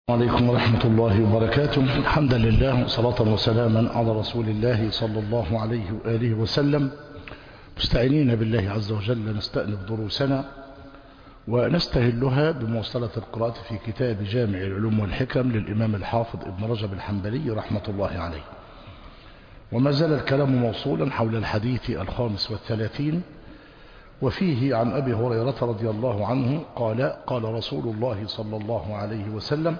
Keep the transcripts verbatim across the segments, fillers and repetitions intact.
عليكم ورحمة الله وبركاته. حمدا لله وصلاة وسلاما على رسول الله صلى الله عليه وآله وسلم، مستعينين بالله عز وجل نستأنف دروسنا ونستهلها بمواصلة القراءة في كتاب جامع العلوم والحكم للإمام الحافظ ابن رجب الحنبلي رحمة الله عليه. وما زال الكلام موصولا حول الحديث الخامس والثلاثين، وفيه عن أبي هريرة رضي الله عنه قال قال رسول الله صلى الله عليه وسلم: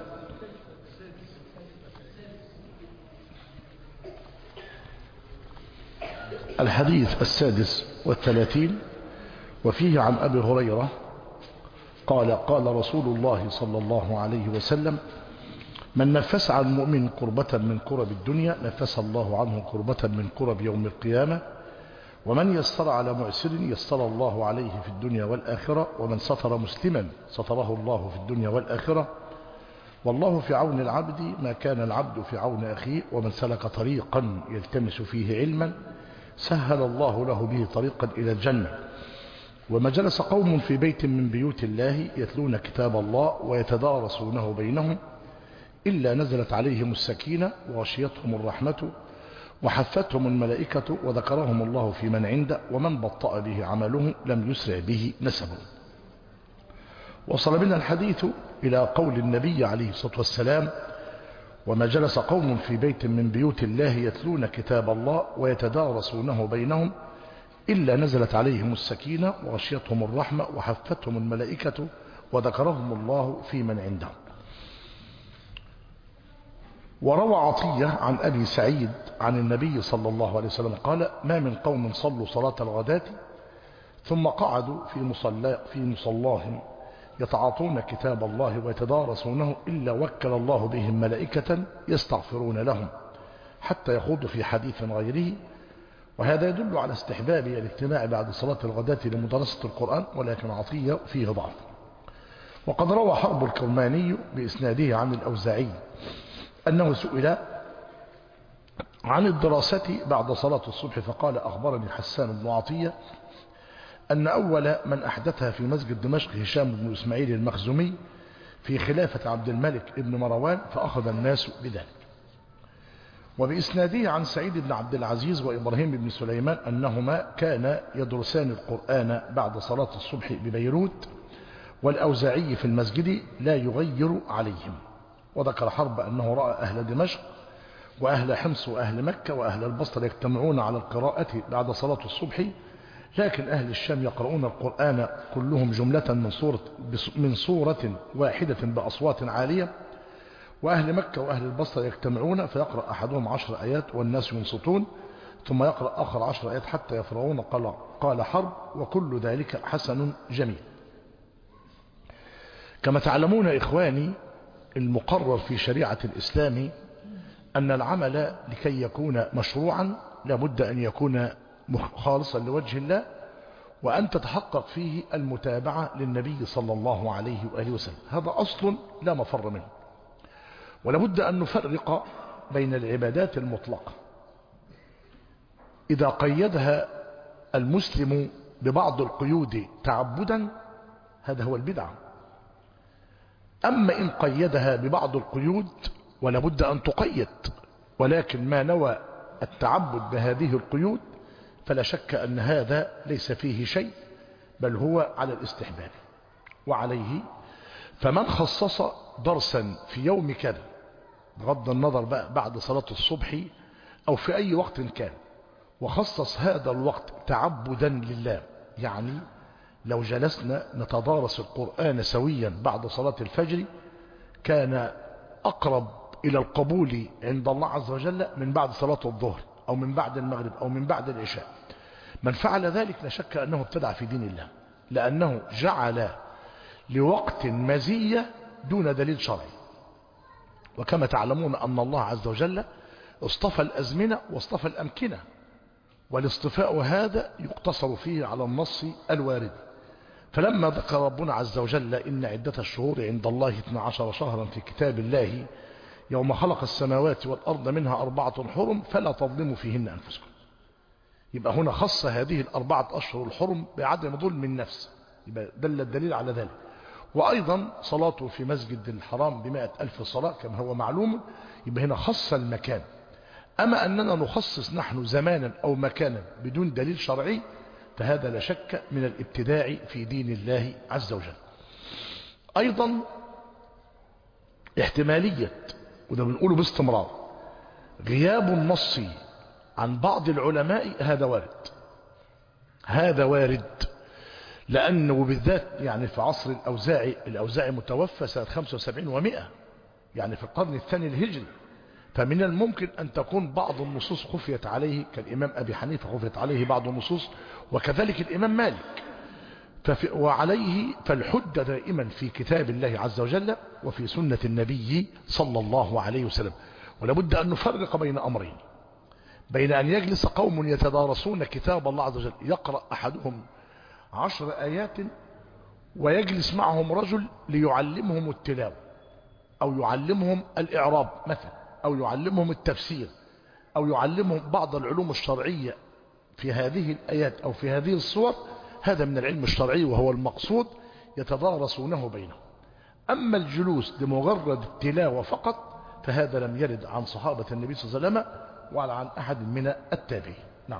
الحديث السادس والثلاثين، وفيه عن أبي هريرة قال قال رسول الله صلى الله عليه وسلم: من نفس عن مؤمن كربة من كرب الدنيا نفس الله عنه كربة من كرب يوم القيامة، ومن يسر على معسر يسر الله عليه في الدنيا والآخرة، ومن ستر مسلما ستره الله في الدنيا والآخرة، والله في عون العبد ما كان العبد في عون أخيه، ومن سلك طريقا يلتمس فيه علما سهل الله له به طريقا إلى الجنة. وما جلس قوم في بيت من بيوت الله يتلون كتاب الله ويتدارسونه بينهم إلا نزلت عليهم السكينة وغشيتهم الرحمة وحفتهم الملائكة وذكرهم الله في من عنده، ومن بطأ به عمله لم يسرع به نسبه. وصل بنا الحديث إلى قول النبي عليه الصلاة والسلام: وما جلس قوم في بيت من بيوت الله يتلون كتاب الله ويتدارسونه بينهم إلا نزلت عليهم السكينة وغشيتهم الرحمة وحفتهم الملائكة وذكرهم الله في من عنده. وروى عطية عن أبي سعيد عن النبي صلى الله عليه وسلم قال: ما من قوم صلوا صلاة الغداة ثم قعدوا في مصلى في مصلاهم يتعاطون كتاب الله ويتدارسونه إلا وكل الله بهم ملائكة يستغفرون لهم حتى يخوضوا في حديث غيره. وهذا يدل على استحباب الاجتماع بعد صلاة الغداة لمدرسة القرآن، ولكن عطية فيه ضعف. وقد روى حرب الكرماني بإسناده عن الأوزاعي أنه سئل عن الدراسة بعد صلاة الصبح فقال: أخبرني حسان بن عطية أن أول من أحدثها في مسجد دمشق هشام بن إسماعيل المخزومي في خلافة عبد الملك بن مروان، فأخذ الناس بذلك. وبإسناده عن سعيد بن عبد العزيز وإبراهيم بن سليمان أنهما كانا يدرسان القرآن بعد صلاة الصبح ببيروت، والأوزاعي في المسجد لا يغير عليهم. وذكر حرب أنه رأى أهل دمشق وأهل حمص وأهل مكة وأهل البصر يجتمعون على القراءة بعد صلاة الصبح، لكن أهل الشام يقرؤون القرآن كلهم جملة من صورة, من صورة واحدة بأصوات عالية، وأهل مكة وأهل البصر يجتمعون فيقرأ أحدهم عشر آيات والناس ينصتون، ثم يقرأ آخر عشر آيات حتى يفرغون. قال, قال حرب: وكل ذلك حسن جميل. كما تعلمون إخواني، المقرر في شريعة الإسلام أن العمل لكي يكون مشروعا لابد أن يكون خالصا لوجه الله، وأن تتحقق فيه المتابعة للنبي صلى الله عليه وآله وسلم. هذا أصل لا مفر منه. ولابد أن نفرق بين العبادات المطلقة إذا قيدها المسلم ببعض القيود تعبدا، هذا هو البدعة. أما إن قيدها ببعض القيود ولابد أن تقيد، ولكن ما نوى التعبد بهذه القيود فلا شك أن هذا ليس فيه شيء، بل هو على الاستحباب. وعليه فمن خصص درسا في يوم كذا بغض النظر بقى بعد صلاة الصبح أو في أي وقت كان، وخصص هذا الوقت تعبدا لله، يعني لو جلسنا نتدارس القرآن سويا بعد صلاة الفجر كان أقرب إلى القبول عند الله عز وجل من بعد صلاة الظهر أو من بعد المغرب أو من بعد العشاء. من فعل ذلك لا شك أنه ابتدع في دين الله، لأنه جعل لوقت مزية دون دليل شرعي. وكما تعلمون أن الله عز وجل اصطفى الأزمنة واصطفى الأمكنة، والاصطفاء هذا يقتصر فيه على النص الوارد. فلما ذكر ربنا عز وجل: إن عدة الشهور عند الله اثنا عشر شهرا في كتاب الله يوم خلق السماوات والأرض منها أربعة حرم فلا تظلموا فيهن أنفسكم. يبقى هنا خص هذه الأربعة أشهر الحرم بعدم ظلم النفس، يبقى دل الدليل على ذلك. وأيضا صلاته في مسجد الحرام بمائة ألف صلاة كما هو معلوم، يبقى هنا خص المكان. أما أننا نخصص نحن زمانا أو مكانا بدون دليل شرعي فهذا لا شك من الابتداع في دين الله عز وجل. أيضا احتمالية، وده بنقوله باستمرار، غياب النص عن بعض العلماء هذا وارد، هذا وارد، لأنه بالذات يعني في عصر الأوزاعي، الأوزاعي متوفى سنة خمسة وسبعين ومئة، يعني في القرن الثاني الهجري، فمن الممكن أن تكون بعض النصوص خفيت عليه، كالإمام أبي حنيفة خفيت عليه بعض النصوص، وكذلك الإمام مالك. ففي وعليه فالحجة دائما في كتاب الله عز وجل وفي سنة النبي صلى الله عليه وسلم. ولابد أن نفرق بين أمرين، بين أن يجلس قوم يتدارسون كتاب الله عز وجل يقرأ أحدهم عشر آيات ويجلس معهم رجل ليعلمهم التلاوة أو يعلمهم الإعراب مثلا، أو يعلمهم التفسير، أو يعلمهم بعض العلوم الشرعية في هذه الآيات أو في هذه الصور، هذا من العلم الشرعي وهو المقصود يتدارسونه بينهم. أما الجلوس لمجرد التلاوة فقط فهذا لم يرد عن صحابة النبي صلى الله عليه وسلم ولا عن أحد من التابعين. نعم.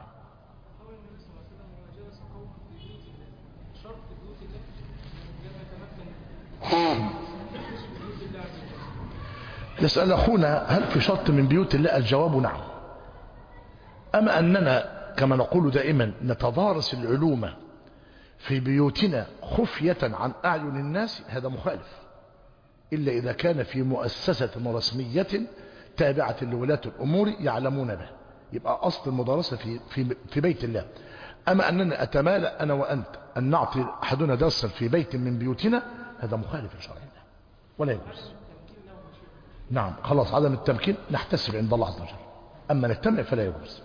يسأل أخونا هل في شرط من بيوت الله؟ الجواب نعم. أما أننا كما نقول دائما نتدارس العلوم في بيوتنا خفية عن أعين الناس هذا مخالف، إلا إذا كان في مؤسسة رسمية تابعة لولاة الأمور يعلمون به، يبقى أصل المدارسة في, في, في بيت الله. أما أننا أتمالى أنا وأنت أن نعطي أحدنا درسا في بيت من بيوتنا هذا مخالف لشرع الله ولا يجوز. نعم خلاص، عدم التمكين نحتسب عند الله عز وجل، أما نجتمع فلا يجوز.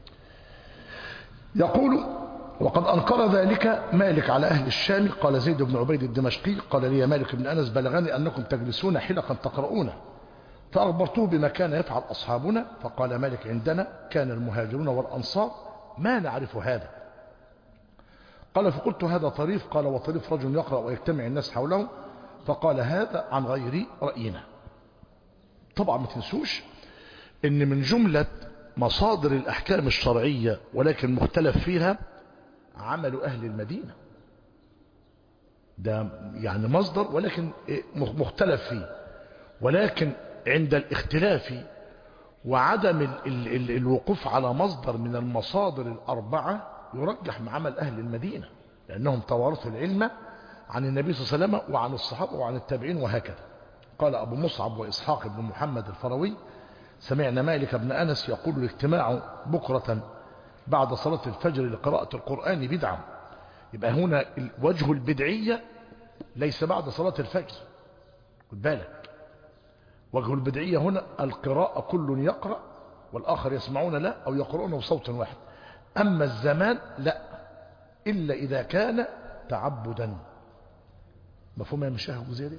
يقول وقد أنكر ذلك مالك على أهل الشام. قال زيد بن عبيد الدمشقي قال لي مالك بن أنس بلغني أنكم تجلسون حلقا تقرؤون، فأخبرته بما كان يفعل أصحابنا، فقال مالك عندنا كان المهاجرون والأنصار ما نعرف هذا. قال فقلت هذا طريف؟ قال وطريف رجل يقرأ ويجتمع الناس حوله، فقال هذا عن غير رأينا. طبعا ما تنسوش ان من جملة مصادر الأحكام الشرعية ولكن مختلف فيها عمل أهل المدينة، ده يعني مصدر ولكن مختلف فيه، ولكن عند الاختلاف وعدم ال ال ال الوقوف على مصدر من المصادر الأربعة يرجح مع عمل أهل المدينة، لأنهم توارثوا العلم عن النبي صلى الله عليه وسلم وعن الصحابة وعن التابعين وهكذا. قال أبو مصعب وإسحاق بن محمد الفروي سمعنا مالك بن أنس يقول الاجتماع بكرة بعد صلاة الفجر لقراءة القرآن بدعة. يبقى هنا وجه البدعية ليس بعد صلاة الفجر، خد بالك، وجه البدعية هنا القراءة كل يقرأ والآخر يسمعون لا أو يقرؤون بصوت واحد. أما الزمان لا، إلا إذا كان تعبدا. مفهوم يا مشاهد وزيادة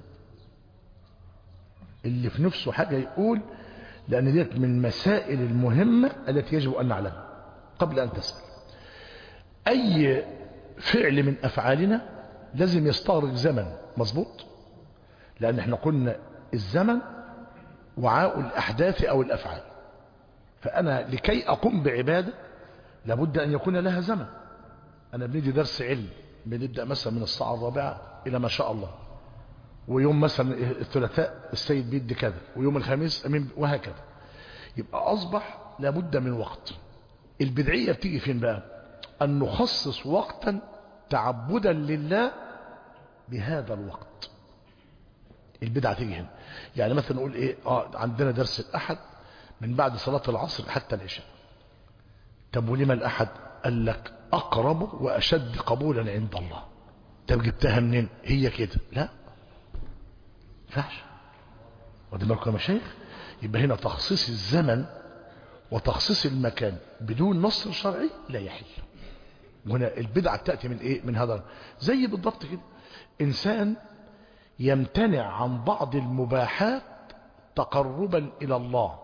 اللي في نفسه حاجة يقول، لأن ديت من المسائل المهمة التي يجب أن نعلمها قبل أن تسأل. أي فعل من أفعالنا لازم يستغرق زمن، مظبوط، لأن احنا قلنا الزمن وعاء الأحداث أو الأفعال. فأنا لكي أقوم بعبادة لابد أن يكون لها زمن. أنا بندي درس علم بنبدأ مثلا من الساعة الرابعة إلى ما شاء الله، ويوم مثلا الثلاثاء السيد بيدي كذا، ويوم الخميس أمين، وهكذا. يبقى أصبح لابد من وقت. البدعية بتيجي فين بقى؟ أن نخصص وقتا تعبدا لله بهذا الوقت. البدعة تيجي هنا، يعني مثلا نقول إيه، آه عندنا درس الأحد من بعد صلاة العصر حتى العشاء. طب ولما الأحد؟ قال لك أقرب وأشد قبولا عند الله. طب جبتها منين؟ هي كده؟ لا فحش. ودي بالكم يا مشايخ. يبقى هنا تخصيص الزمن وتخصيص المكان بدون نص شرعي لا يحل. وهنا البدعة تأتي من ايه؟ من هذا. زي بالضبط كده انسان يمتنع عن بعض المباحات تقربا الى الله،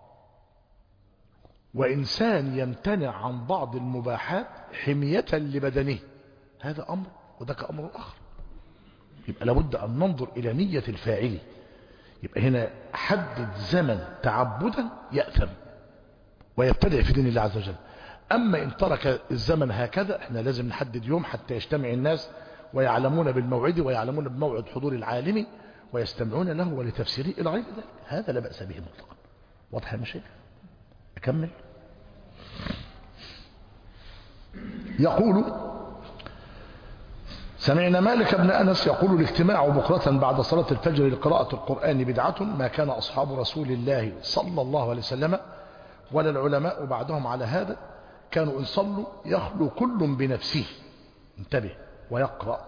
وانسان يمتنع عن بعض المباحات حمية لبدنه، هذا امر وذاك امر اخر. يبقى لابد أن ننظر إلى نية الفاعل. يبقى هنا حدد زمن تعبدا يأثم ويبتدع في دين الله عز وجل. أما إن ترك الزمن هكذا، احنا لازم نحدد يوم حتى يجتمع الناس ويعلمون بالموعد ويعلمون بموعد حضور العالم ويستمعون له ولتفسيره إلى غير ذلك، هذا لا بأس به مطلقا. واضح يا مشايخ؟ أكمل. يقول: سمعنا مالك بن أنس يقول: الاجتماع بكرة بعد صلاة الفجر لقراءة القرآن بدعة، ما كان أصحاب رسول الله صلى الله عليه وسلم ولا العلماء بعدهم على هذا، كانوا إن صلوا يخلو كل بنفسه، انتبه، ويقرأ.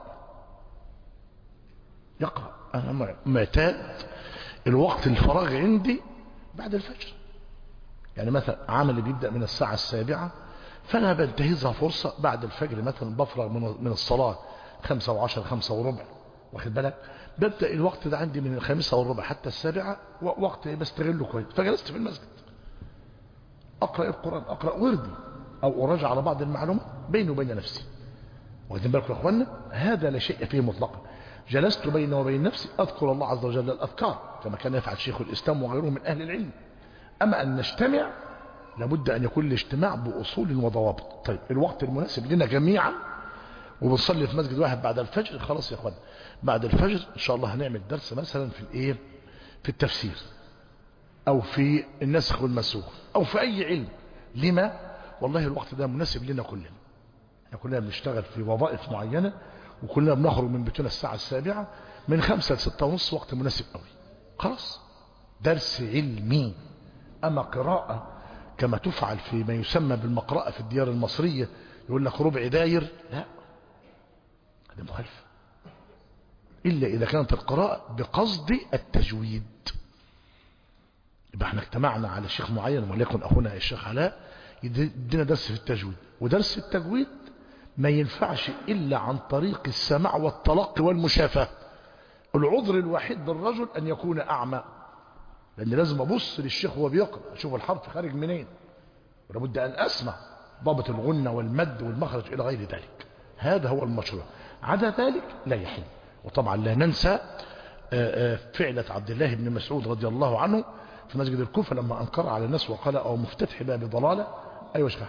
يقرأ. أنا معتاد الوقت الفراغ عندي بعد الفجر، يعني مثلا عمل بيبدأ من الساعة السابعة، فأنا بنتهزها فرصة بعد الفجر، مثلا بفرغ من الصلاة خمسة وعشر خمسة وربع، واخد بالك، ببدأ الوقت ده عندي من الخامسة والربع حتى السابعة، وقت بستغله كويس، فجلست في المسجد أقرأ القرآن، أقرأ وردي أو أراجع على بعض المعلومات بيني وبين نفسي. واخدين بالكم يا أخوانا؟ هذا لا شيء فيه مطلقا. جلست بيني وبين نفسي أذكر الله عز وجل الأذكار كما كان يفعل شيخ الإسلام وغيره من أهل العلم. أما أن نجتمع، لابد أن يكون الاجتماع بأصول وضوابط. طيب الوقت المناسب لنا جميعا، وبنصلي في مسجد واحد بعد الفجر، خلاص يا أخوانا بعد الفجر إن شاء الله هنعمل درس مثلا في الإيه، في التفسير أو في النسخ والمنسوخ أو في أي علم. لما؟ والله الوقت ده مناسب لنا كلنا، احنا كلنا بنشتغل في وظائف معينة، وكلنا بنخرج من بيتنا الساعة السابعة، من خمسة لستة ونص وقت مناسب قوي، خلاص درس علمي. أما قراءة كما تفعل في ما يسمى بالمقرأة في الديار المصرية، يقول لك ربع داير، لا، هذا مخالفة، إلا إذا كانت القراءة بقصد التجويد. يبقى احنا اجتمعنا على شيخ معين، وليكن أخونا الشيخ علاء يدينا درس في التجويد، ودرس التجويد ما ينفعش إلا عن طريق السماع والتلقي والمشافهة. العذر الوحيد للرجل أن يكون أعمى، لأن لازم أبص للشيخ وهو بيقرأ، أشوف الحرف خارج منين، ولابد أن أسمع ضابط الغنة والمد والمخرج إلى غير ذلك. هذا هو المشروع، عدا ذلك لا يحل. وطبعا لا ننسى فعلة عبد الله بن مسعود رضي الله عنه في مسجد الكوفة لما أنكر على الناس وقال: أو مفتتح باب ضلالة. أيوة شكرا.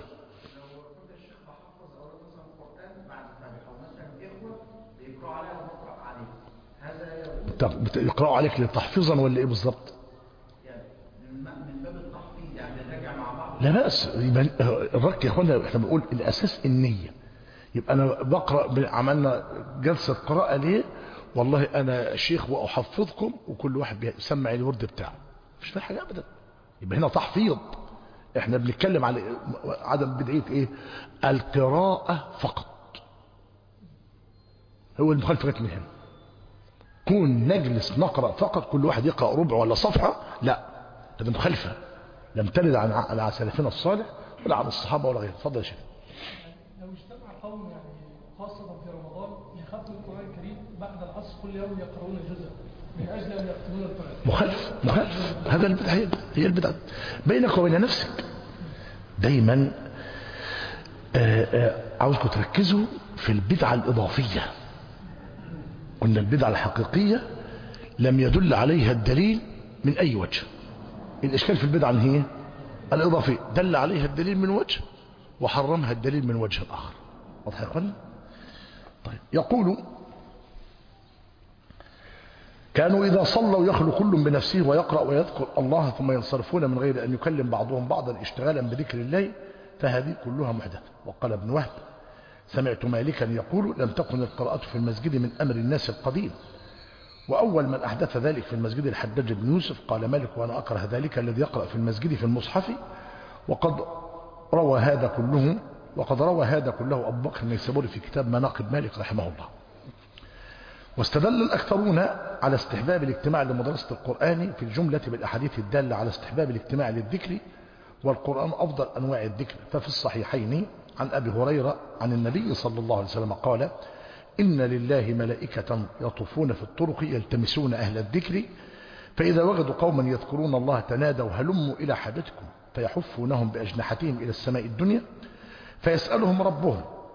طب يقرأوا عليك لتحفيظا ولا ايه بالظبط؟ يعني من باب التحفيظ، يعني نراجع مع بعض. لا بأس. الرك يا اخوانا احنا بنقول الاساس النية. يبقى انا بقرأ، عملنا جلسة قراءة ليه؟ والله انا شيخ واحفظكم، وكل واحد بيسمع الورد بتاعه، مش في حاجة ابدا. يبقى هنا تحفيظ. احنا بنتكلم على عدم بدعية ايه؟ القراءة فقط. هو المخالفة من هنا. كون نجلس نقرأ فقط، كل واحد يقرأ ربع ولا صفحة، لا، هذا مخالفة لم ترد عن على سلفنا الصالح ولا عن الصحابة ولا غيره. اتفضل يا شيخ. لو اجتمع قوم يعني خاصة في رمضان يختموا القرآن الكريم بعد العصر كل يوم يقرؤون الجزء من أجل أن يختمون القرآن، مخالف مخالف. هذا البدعة، هي البدعة بينك وبين نفسك. دايما عاوزكم تركزوا في البدعة الإضافية. قلنا البدعة الحقيقية لم يدل عليها الدليل من أي وجه. الإشكال في البدعة هي الإضافية، دل عليها الدليل من وجه وحرمها الدليل من وجه آخر. واضح يا اخوانا؟ طيب يقول: كانوا إذا صلوا يخلو كل بنفسه ويقرأ ويذكر الله ثم ينصرفون من غير أن يكلم بعضهم بعضا اشتغالا بذكر الله، فهذه كلها محدثة. وقال ابن وهب: سمعت مالكا يقول: لم تكن القراءة في المسجد من أمر الناس القديم، وأول من أحدث ذلك في المسجد الحجاج بن يوسف. قال مالك: وأنا أكره ذلك الذي يقرأ في المسجد في المصحف. وقد روى هذا كله وقد روى هذا كله أبو بكر النيسابوري في كتاب مناقب مالك رحمه الله. واستدل الأكثرون على استحباب الاجتماع لمدرسة القرآن في الجملة بالأحاديث الدالة على استحباب الاجتماع للذكر، والقرآن أفضل أنواع الذكر. ففي الصحيحين عن أبي هريرة عن النبي صلى الله عليه وسلم قال: إن لله ملائكة يطوفون في الطرق يلتمسون أهل الذكر، فإذا وجدوا قوما يذكرون الله تنادوا هلموا إلى حاجتكم، فيحفونهم بأجنحتهم إلى السماء الدنيا، فيسألهم ربهم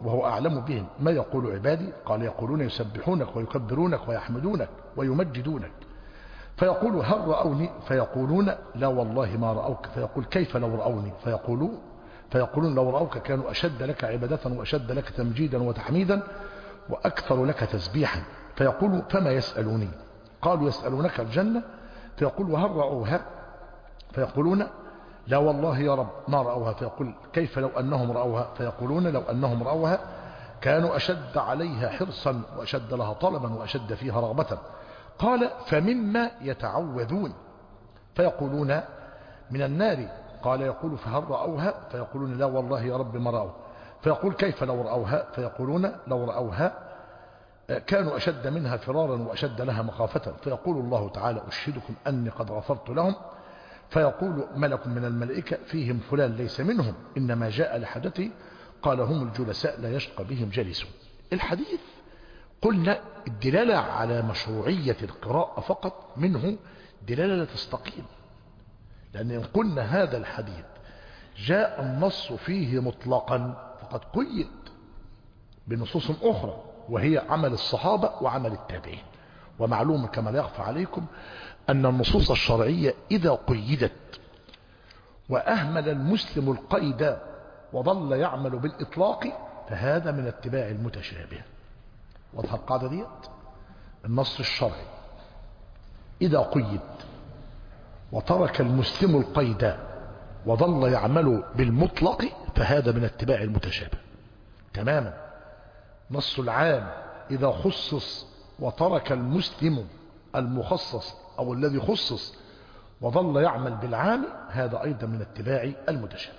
وهو أعلم بهم ما يقول عبادي؟ قال يقولون يسبحونك ويكبرونك ويحمدونك ويمجدونك. فيقول هل رأوني؟ فيقولون لا والله ما رأوك. فيقول كيف لو رأوني؟ فيقولون فيقولون لو رأوك كانوا أشد لك عبادة وأشد لك تمجيدا وتحميدا وأكثر لك تسبيحا. فيقول فما يسألوني؟ قالوا يسألونك الجنة. فيقول وهل رأوها؟ فيقولون لا والله يا رب ما رأوها. فيقول كيف لو أنهم رأوها؟ فيقولون لو أنهم رأوها كانوا أشد عليها حرصا وأشد لها طلبا وأشد فيها رغبة. قال فمما يتعوذون؟ فيقولون من النار. قال يقول فهل رأوها؟ فيقولون لا والله يا رب ما رأوها. فيقول كيف لو رأوها؟ فيقولون لو رأوها كانوا أشد منها فرارا وأشد لها مخافة. فيقول الله تعالى أشهدكم أني قد غفرت لهم. فيقول ملك من الملائكة فيهم فلان ليس منهم إنما جاء لحدثه. قال هم الجلساء لا يشقى بهم جلسوا. الحديث قلنا الدلالة على مشروعية القراءة فقط منه دلالة لا تستقيم، لأن إن قلنا هذا الحديث جاء النص فيه مطلقا فقد قيد بنصوص أخرى وهي عمل الصحابة وعمل التابعين. ومعلوم كما لا يخفى عليكم أن النصوص الشرعية إذا قيدت وأهمل المسلم القيد وظل يعمل بالإطلاق فهذا من اتباع المتشابه. واضحة القاعدة ديت؟ النص الشرعي إذا قيد وترك المسلم القيد وظل يعمل بالمطلق فهذا من اتباع المتشابه تماما. نص العام إذا خصص وترك المسلم المخصص أو الذي خصص وظل يعمل بالعام هذا أيضا من اتباع المتشابه.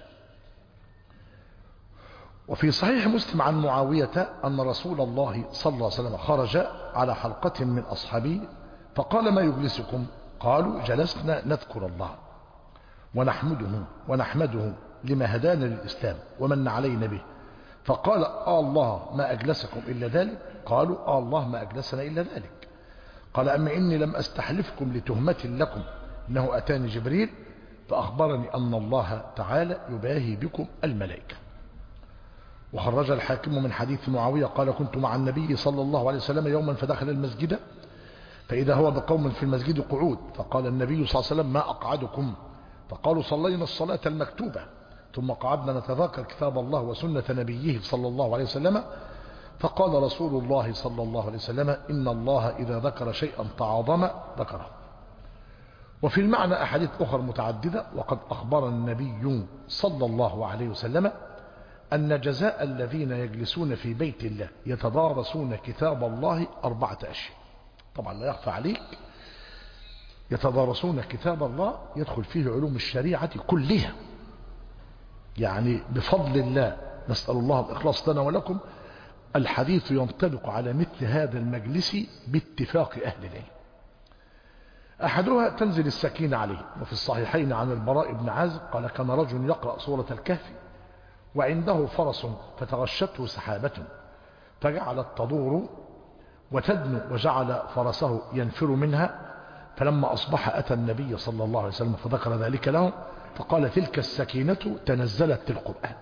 وفي صحيح مسلم عن معاوية أن رسول الله صلى الله عليه وسلم خرج على حلقة من أصحابه فقال ما يجلسكم؟ قالوا جلسنا نذكر الله ونحمده ونحمده لما هدانا للإسلام ومن علينا به. فقال آه الله ما أجلسكم إلا ذلك؟ قالوا آه الله ما أجلسنا إلا ذلك. قال أما إني لم أستحلفكم لتهمة لكم إنه أتاني جبريل فأخبرني أن الله تعالى يباهي بكم الملائكة. وخرج الحاكم من حديث معاوية قال كنت مع النبي صلى الله عليه وسلم يوما فدخل المسجد فإذا هو بقوم في المسجد قعود فقال النبي صلى الله عليه وسلم ما أقعدكم؟ فقالوا صلينا الصلاة المكتوبة ثم قعدنا نتذاكر كتاب الله وسنة نبيه صلى الله عليه وسلم. فقال رسول الله صلى الله عليه وسلم إن الله إذا ذكر شيئا تعاظم ذكره. وفي المعنى أحاديث أخرى متعددة. وقد أخبر النبي صلى الله عليه وسلم أن جزاء الذين يجلسون في بيت الله يتدارسون كتاب الله أربعة أشياء. طبعا لا يخفى عليك يتدارسون كتاب الله يدخل فيه علوم الشريعة كلها، يعني بفضل الله نسأل الله الإخلاص لنا ولكم. الحديث ينطبق على مثل هذا المجلس باتفاق أهل العلم. أحدها تنزل السكينة عليه. وفي الصحيحين عن البراء بن عازب قال كان رجل يقرأ سورة الكهف وعنده فرس فتغشته سحابة فجعلت تدور وتدنو وجعل فرسه ينفر منها. فلما أصبح أتى النبي صلى الله عليه وسلم فذكر ذلك له فقال تلك السكينة تنزلت في القرآن.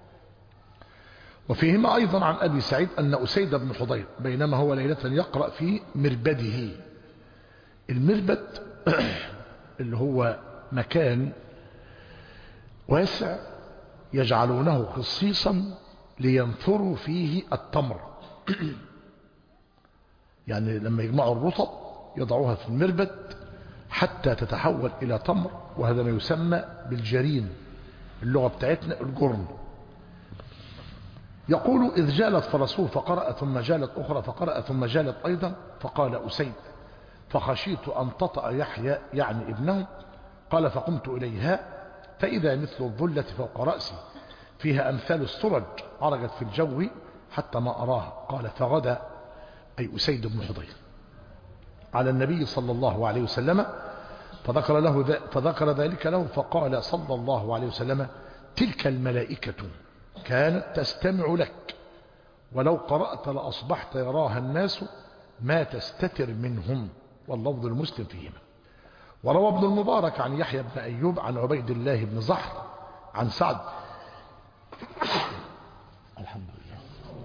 وفيهما أيضا عن أبي سعيد أن أسيد بن حضير بينما هو ليلة يقرأ في مربده. المربد اللي هو مكان واسع يجعلونه خصيصا لينثروا فيه التمر يعني لما يجمعوا الرطب يضعوها في المربد حتى تتحول إلى تمر، وهذا ما يسمى بالجرين اللغة بتاعتنا الجرن. يقول إذ جالت فرسه فقرأ ثم جالت أخرى فقرأ ثم جالت أيضا. فقال أسيد فخشيت أن تطأ يحيى يعني ابنه. قال فقمت إليها فإذا مثل الظلة فوق رأسي فيها أمثال السرج عرجت في الجو حتى ما أراها. قال فغدا أي أسيد بن حضير على النبي صلى الله عليه وسلم فذكر, له فذكر ذلك له فقال صلى الله عليه وسلم تلك الملائكة كانت تستمع لك ولو قرأت لأصبحت يراها الناس ما تستتر منهم. واللفظ المسلم فيهما. وروى ابن المبارك عن يحيى بن أيوب عن عبيد الله بن زحر عن سعد الحمد لله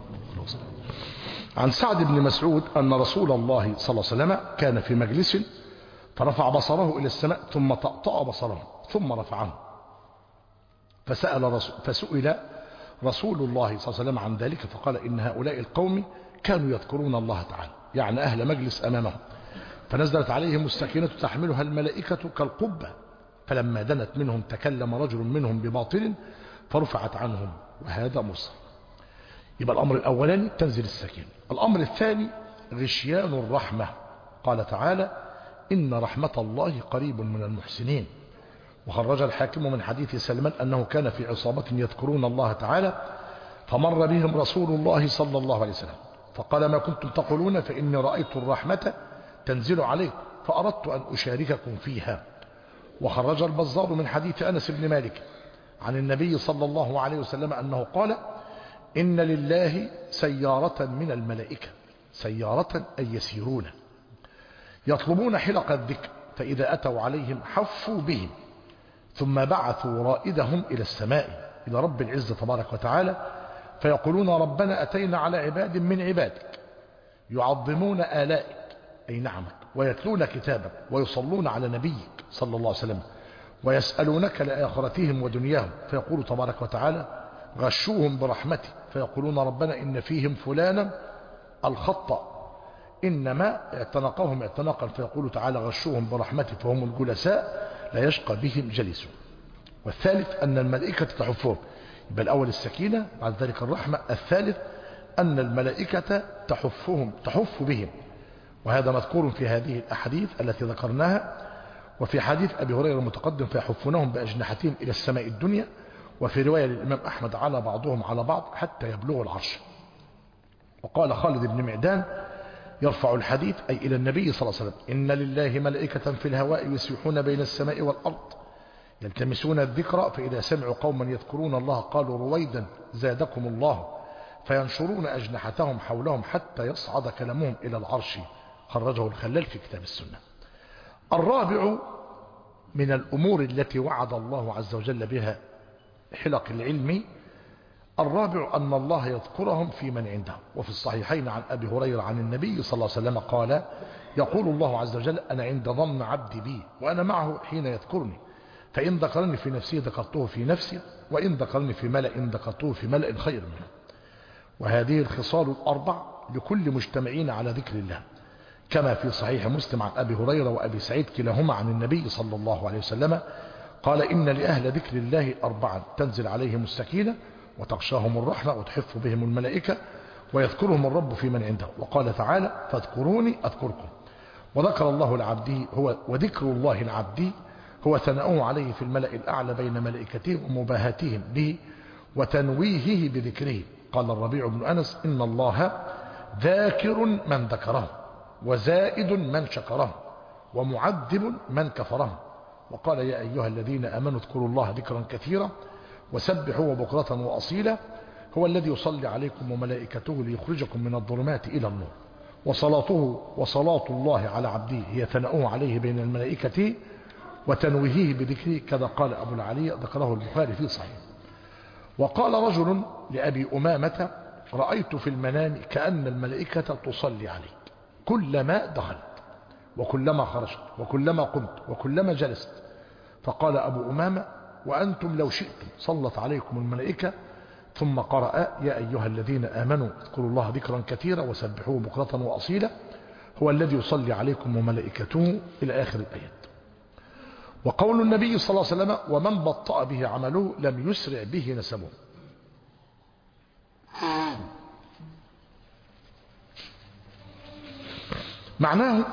عن سعد بن مسعود أن رسول الله صلى الله عليه وسلم كان في مجلس فرفع بصره إلى السماء ثم طأطأ بصره ثم رفعه فسأل رسول فسئل رسول الله صلى الله عليه وسلم عن ذلك فقال إن هؤلاء القوم كانوا يذكرون الله تعالى، يعني أهل مجلس أمامهم، فنزلت عليهم السكينة تحملها الملائكة كالقبة، فلما دنت منهم تكلم رجل منهم بباطل فرفعت عنهم، وهذا مرسل. يبقى الأمر الأولاني تنزل السكينة. الأمر الثاني غشيان الرحمة، قال تعالى إن رحمة الله قريب من المحسنين. وخرج الحاكم من حديث سلمان أنه كان في عصابة يذكرون الله تعالى فمر بهم رسول الله صلى الله عليه وسلم فقال ما كنتم تقولون فإني رأيت الرحمة تنزل عليكم فأردت أن أشارككم فيها. وخرج البزار من حديث أنس بن مالك عن النبي صلى الله عليه وسلم أنه قال إن لله سيارة من الملائكة، سيارة أي يسيرون، يطلبون حلق الذكر، فإذا أتوا عليهم حفوا بهم ثم بعثوا رائدهم إلى السماء إلى رب العزة تبارك وتعالى فيقولون ربنا أتينا على عباد من عبادك يعظمون آلائك أي نعمك ويتلون كتابك ويصلون على نبيك صلى الله عليه وسلم ويسألونك لآخرتهم ودنياهم، فيقول تبارك وتعالى غشوهم برحمتي، فيقولون ربنا إن فيهم فلانا الخطأ إنما اعتنقهم اعتناقا، فيقول تعالى غشوهم برحمتي فهم الجلساء لا يشقى بهم جلسوا. والثالث أن الملائكة تحفهم، يبقى الأول السكينة بعد ذلك الرحمة. الثالث أن الملائكة تحفهم تحف بهم، وهذا مذكور في هذه الأحاديث التي ذكرناها، وفي حديث أبي هريرة المتقدم فيحفونهم بأجنحتهم إلى السماء الدنيا، وفي رواية للإمام أحمد على بعضهم على بعض حتى يبلغوا العرش. وقال خالد بن معدان يرفع الحديث أي إلى النبي صلى الله عليه وسلم إن لله ملائكة في الهواء يسيحون بين السماء والأرض يلتمسون الذكر، فإذا سمعوا قوما يذكرون الله قالوا رويدا زادكم الله، فينشرون أجنحتهم حولهم حتى يصعد كلامهم إلى العرش. خرجه الخلال في كتاب السنة. الرابع من الأمور التي وعد الله عز وجل بها حلق العلم، الرابع أن الله يذكرهم في من عنده. وفي الصحيحين عن أبي هريرة عن النبي صلى الله عليه وسلم قال يقول الله عز وجل أنا عند ظن عبدي بي وأنا معه حين يذكرني، فإن ذكرني في نفسي ذكرته في نفسي، وإن ذكرني في ملأ ذكرته في ملأ خير منه. وهذه الخصال الأربع لكل مجتمعين على ذكر الله، كما في صحيح مسلم عن أبي هريرة وأبي سعيد كلاهما عن النبي صلى الله عليه وسلم قال إن لأهل ذكر الله أربعا تنزل عليهم السكينة وتغشاهم الرحمة وتحف بهم الملائكة ويذكرهم الرب في من عنده. وقال تعالى فاذكروني أذكركم. وذكر الله العبد هو وذكر الله العبد هو ثناؤه عليه في الملأ الأعلى بين ملائكته ومباهاتهم به وتنويهه بذكره. قال الربيع بن أنس إن الله ذاكر من ذكره وزائد من شكره ومعذب من كفره. وقال يا أيها الذين آمنوا اذكروا الله ذكرا كثيرا وسبحوا بكرة وأصيلا هو الذي يصلي عليكم وملائكته ليخرجكم من الظلمات إلى النور. وصلاته وصلاة الله على عبده هي ثناؤه عليه بين الملائكة وتنويهه بذكره، كذا قال أبو العلي ذكره البخاري في صحيح. وقال رجل لأبي أمامة رأيت في المنام كأن الملائكة تصلي عليك كلما دخلت وكلما خرجت وكلما قمت وكلما جلست. فقال أبو أمامة وأنتم لو شئتم صلت عليكم الملائكة. ثم قرأ يا أيها الذين آمنوا اذكروا الله ذكرا كثيرا وسبحوه بكرة وأصيلا هو الذي يصلي عليكم وملائكته إلى آخر الآيات. وقول النبي صلى الله عليه وسلم ومن بطأ به عمله لم يسرع به نسبه. معناه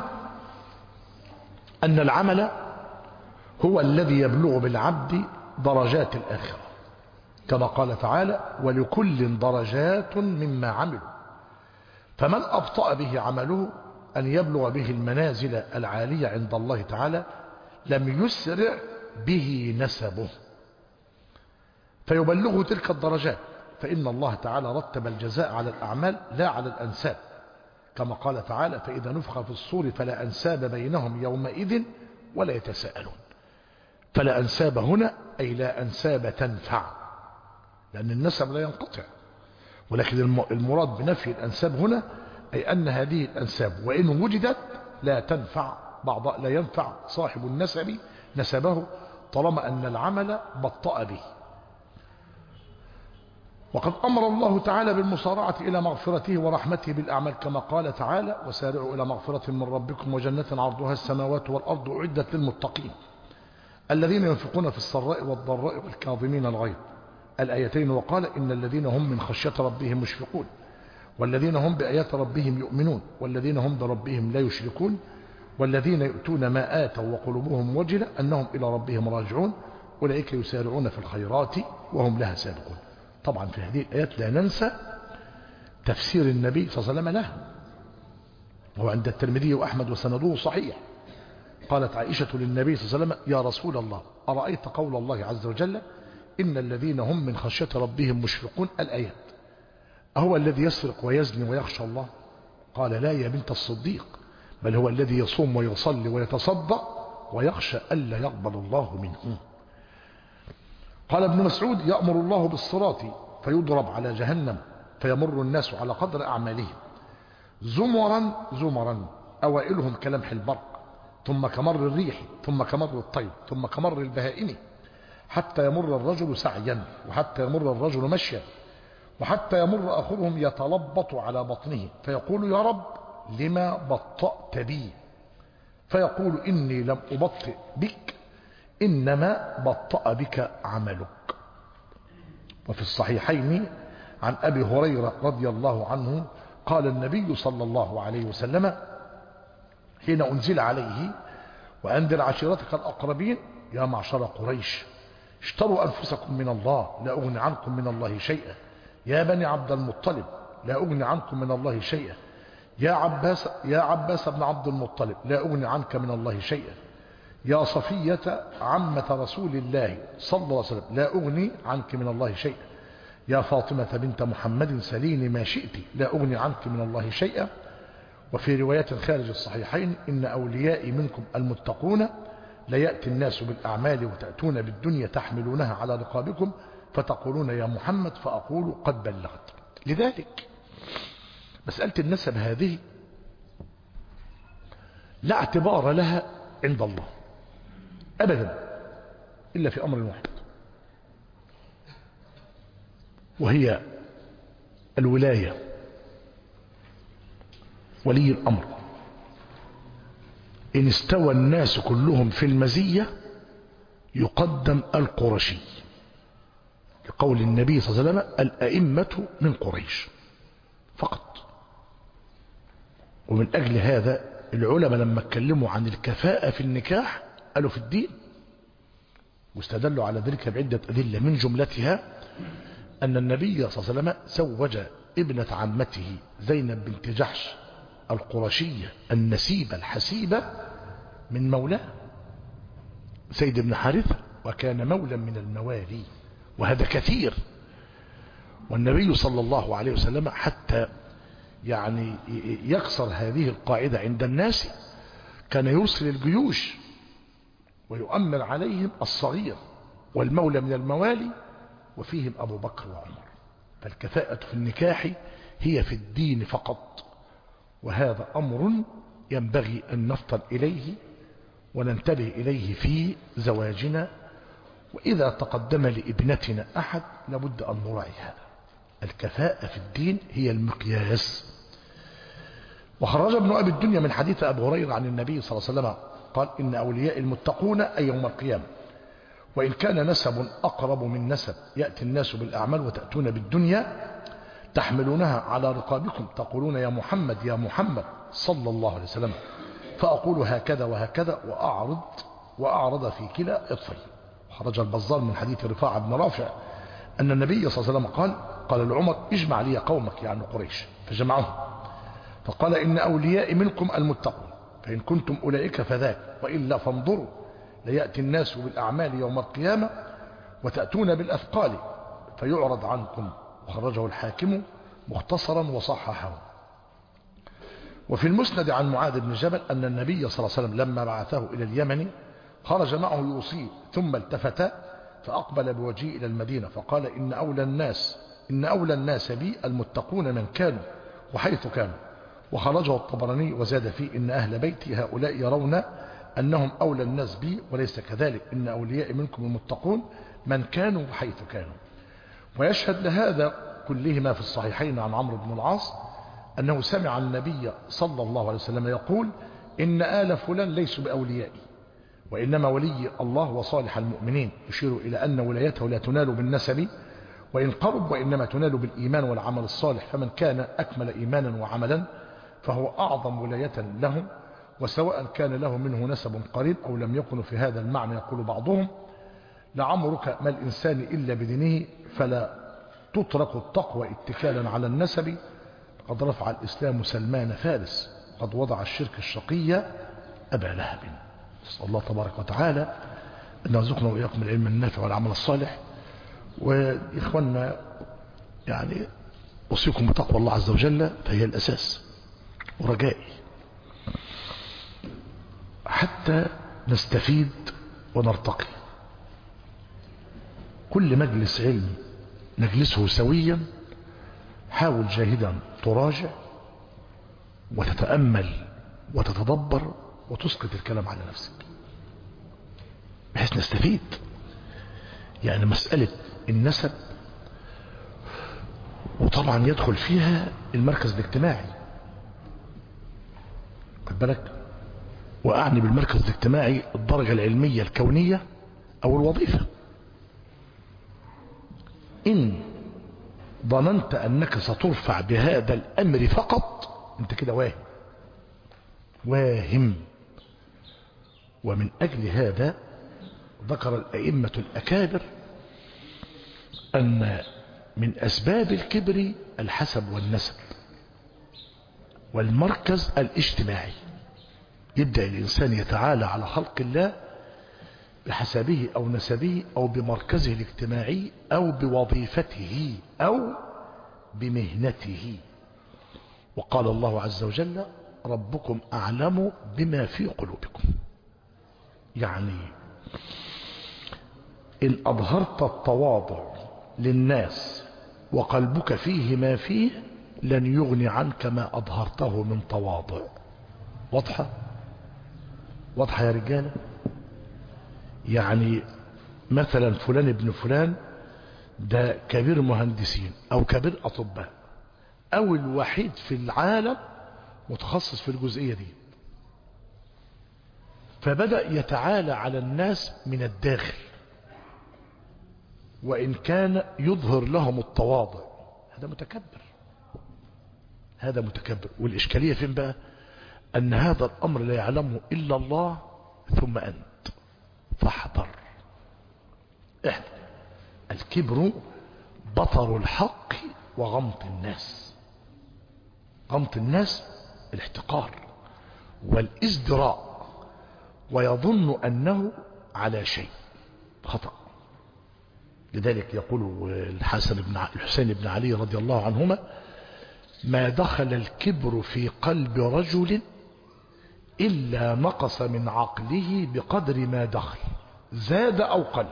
أن العمل هو الذي يبلغ بالعبد درجات الآخرة، كما قال تعالى ولكل درجات مما عملوا. فمن أبطأ به عمله أن يبلغ به المنازل العالية عند الله تعالى لم يسرع به نسبه فيبلغه تلك الدرجات، فإن الله تعالى رتب الجزاء على الأعمال لا على الأنساب، كما قال تعالى فإذا نفخ في الصور فلا أنساب بينهم يومئذ ولا يتساءلون. فلا أنساب هنا أي لا أنساب تنفع، لأن النسب لا ينقطع، ولكن المراد بنفي الأنساب هنا أي أن هذه الأنساب وإن وجدت لا تنفع بعض لا ينفع صاحب النسب نسبه طالما أن العمل بطأ به. وقد أمر الله تعالى بالمسارعة إلى مغفرته ورحمته بالأعمال كما قال تعالى وسارعوا إلى مغفرة من ربكم وجنة عرضها السماوات والأرض أعدت للمتقين الذين ينفقون في السراء والضراء والكاظمين الغيظ الآيتين. وقال إن الذين هم من خشية ربهم مشفقون والذين هم بآيات ربهم يؤمنون والذين هم بربهم لا يشركون والذين يؤتون ما آتوا وقلوبهم وجلة أنهم إلى ربهم راجعون أولئك يسارعون في الخيرات وهم لها سابقون. طبعا في هذه الآيات لا ننسى تفسير النبي صلى الله عليه وسلم له، وهو عند الترمذي وأحمد وسنده صحيح. قالت عائشة للنبي صلى الله عليه وسلم: يا رسول الله أرأيت قول الله عز وجل إن الذين هم من خشية ربهم مشفقون الآيات، أهو الذي يسرق ويزني ويخشى الله؟ قال: لا يا بنت الصديق، بل هو الذي يصوم ويصلي ويتصدق ويخشى ألا يقبل الله منه. قال ابن مسعود: يأمر الله بالصراط فيضرب على جهنم فيمر الناس على قدر أعمالهم زمرا زمرا أوائلهم كلمح البرق ثم كمر الريح ثم كمر الطير ثم كمر البهائم حتى يمر الرجل سعيا وحتى يمر الرجل مشيا وحتى يمر آخرهم يتلبط على بطنه فيقول: يا رب لما بطأت بي؟ فيقول: إني لم أبطئ بك إنما بطأ بك عملك. وفي الصحيحين عن أبي هريرة رضي الله عنه قال النبي صلى الله عليه وسلم حين أنزل عليه: وأنذر عشيرتك الأقربين يا معشر قريش اشتروا أنفسكم من الله لا أغني عنكم من الله شيئا، يا بني عبد المطلب لا أغني عنكم من الله شيئا، يا عباس يا عباس بن عبد المطلب لا أغني عنك من الله شيئا، يا صفية عمة رسول الله صلى الله عليه وسلم لا أغني عنك من الله شيئا، يا فاطمة بنت محمد سليني ما شئت لا أغني عنك من الله شيئا. وفي روايات خارج الصحيحين: إن أوليائي منكم المتقون ليأتي الناس بالأعمال وتأتون بالدنيا تحملونها على رقابكم فتقولون يا محمد فأقول قد بلغت. لذلك مسألة النسب هذه لا اعتبار لها عند الله أبدا إلا في أمر واحد، وهي الولاية، ولي الأمر. إن استوى الناس كلهم في المزية يقدم القرشي، لقول النبي صلى الله عليه وسلم: الأئمة من قريش فقط. ومن أجل هذا العلماء لما اتكلموا عن الكفاءة في النكاح قالوا في الدين، واستدلوا على ذلك بعدة أدلة، من جملتها أن النبي صلى الله عليه وسلم زوج ابنة عمته زينب بنت جحش القرشية النسيبة الحسيبة من مولاه زيد بن حارثة، وكان مولا من الموالي، وهذا كثير. والنبي صلى الله عليه وسلم حتى يعني يكسر هذه القاعدة عند الناس كان يرسل الجيوش ويؤمر عليهم الصغير والمولى من الموالي، وفيهم أبو بكر وعمر. فالكفاءة في النكاح هي في الدين فقط، وهذا أمر ينبغي أن نفطن إليه وننتبه إليه في زواجنا. وإذا تقدم لابنتنا أحد لابد أن نراعي هذا. الكفاءة في الدين هي المقياس. وخرج ابن أبي الدنيا من حديث أبي هريرة عن النبي صلى الله عليه وسلم قال: إن أولياء المتقون أي يوم القيامة وإن كان نسب أقرب من نسب يأتي الناس بالأعمال وتأتون بالدنيا تحملونها على رقابكم تقولون يا محمد يا محمد صلى الله عليه وسلم، فأقول هكذا وهكذا وأعرض وأعرض في كلا إطفي. خرج البزار من حديث رفاعة بن رافع أن النبي صلى الله عليه وسلم قال: قال لعمر: اجمع لي قومك يعني قريش، فجمعهم فقال: إن أوليائي منكم المتقون، فإن كنتم أولئك فذاك، وإلا فانظروا ليأتي الناس بالأعمال يوم القيامة وتأتون بالأثقال فيعرض عنكم. وخرجه الحاكم مختصرا وصححه. وفي المسند عن معاذ بن جبل أن النبي صلى الله عليه وسلم لما بعثه إلى اليمن خرج معه يوصيه ثم التفت فأقبل بوجهه إلى المدينة فقال: إن أولى الناس إن أولى الناس بي المتقون من كانوا وحيث كانوا، وخرجه الطبراني وزاد فيه إن أهل بيتي هؤلاء يرون أنهم أولى الناس بي وليس كذلك، إن أولياء منكم المتقون من كانوا حيث كانوا. ويشهد لهذا كلهما في الصحيحين عن عمرو بن العاص أنه سمع النبي صلى الله عليه وسلم يقول إن آل فلان ليسوا بأوليائي وإنما ولي الله وصالح المؤمنين، يشير إلى أن ولايته لا تنال بالنسب وإن قرب، وإنما تنال بالإيمان والعمل الصالح، فمن كان أكمل إيمانا وعملا فهو أعظم ولاية له، وسواء كان له منه نسب قريب أو لم يكن. في هذا المعنى يقول بعضهم لعمرك ما الإنسان إلا بدينه، فلا تترك التقوى اتكالا على النسب، قد رفع الإسلام سلمان فارس، قد وضع الشرك الشقي أبا لهب. نسأل الله تبارك وتعالى أن يرزقنا وإياكم العلم النافع والعمل الصالح. وإخواننا يعني أوصيكم بتقوى الله عز وجل، فهي الأساس ورجائي حتى نستفيد ونرتقي. كل مجلس علم نجلسه سويا حاول جاهدا تراجع وتتأمل وتتدبر وتسقط الكلام على نفسك بحيث نستفيد. يعني مسألة النسب وطبعا يدخل فيها المركز الاجتماعي، خد بالك، وأعني بالمركز الاجتماعي الدرجة العلمية الكونية أو الوظيفة. إن ظننت أنك سترفع بهذا الأمر فقط أنت كده واهم واهم. ومن أجل هذا ذكر الأئمة الأكابر أن من أسباب الكبر الحسب والنسب والمركز الاجتماعي. يبدأ الإنسان يتعالى على خلق الله بحسبه أو نسبه أو بمركزه الاجتماعي أو بوظيفته أو بمهنته. وقال الله عز وجل ربكم أعلم بما في قلوبكم. يعني إن أظهرت التواضع للناس وقلبك فيه ما فيه لن يغني عنك ما أظهرته من تواضع. واضحة واضحة يا رجالة. يعني مثلا فلان ابن فلان ده كبير مهندسين أو كبير أطباء أو الوحيد في العالم متخصص في الجزئية دي، فبدأ يتعالى على الناس من الداخل وإن كان يظهر لهم التواضع، هذا متكبر هذا متكبر. والإشكالية فين بقى؟ أن هذا الأمر لا يعلمه إلا الله ثم أنت، فاحذر احذر. الكبر بطر الحق وغمط الناس. غمط الناس الاحتقار والازدراء، ويظن أنه على شيء خطأ. لذلك يقول الحسن بن الحسين بن علي رضي الله عنهما ما دخل الكبر في قلب رجل إلا نقص من عقله بقدر ما دخل، زاد أو قل.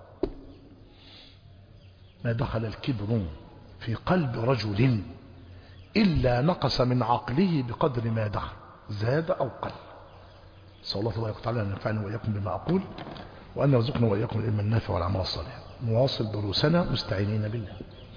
ما دخل الكبر في قلب رجل إلا نقص من عقله بقدر ما دخل، زاد أو قل. صلى الله تبارك وتعالى أن ينفعني وإياكم بما أقول، وأن يرزقنا وإياكم العلم النافع والعمل الصالح. نواصل دروسنا مستعينين بالله.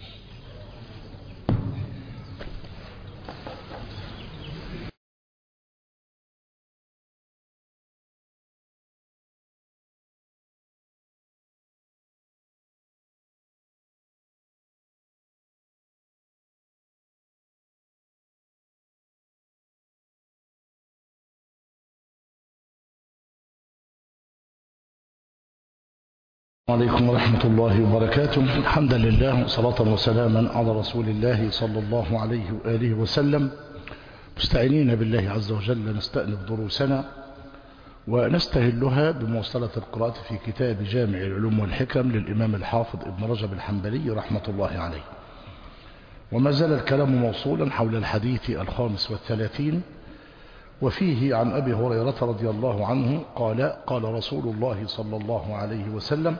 عليكم ورحمة الله وبركاته. حمدا لله وصلاة وسلاما على رسول الله صلى الله عليه وآله وسلم. مستعينين بالله عز وجل نستأنف دروسنا ونستهلها بمواصلة القراءة في كتاب جامع العلوم والحكم للإمام الحافظ ابن رجب الحنبلي رحمة الله عليه. وما زال الكلام موصولا حول الحديث الخامس والثلاثين، وفيه عن أبي هريرة رضي الله عنه قال قال رسول الله صلى الله عليه وسلم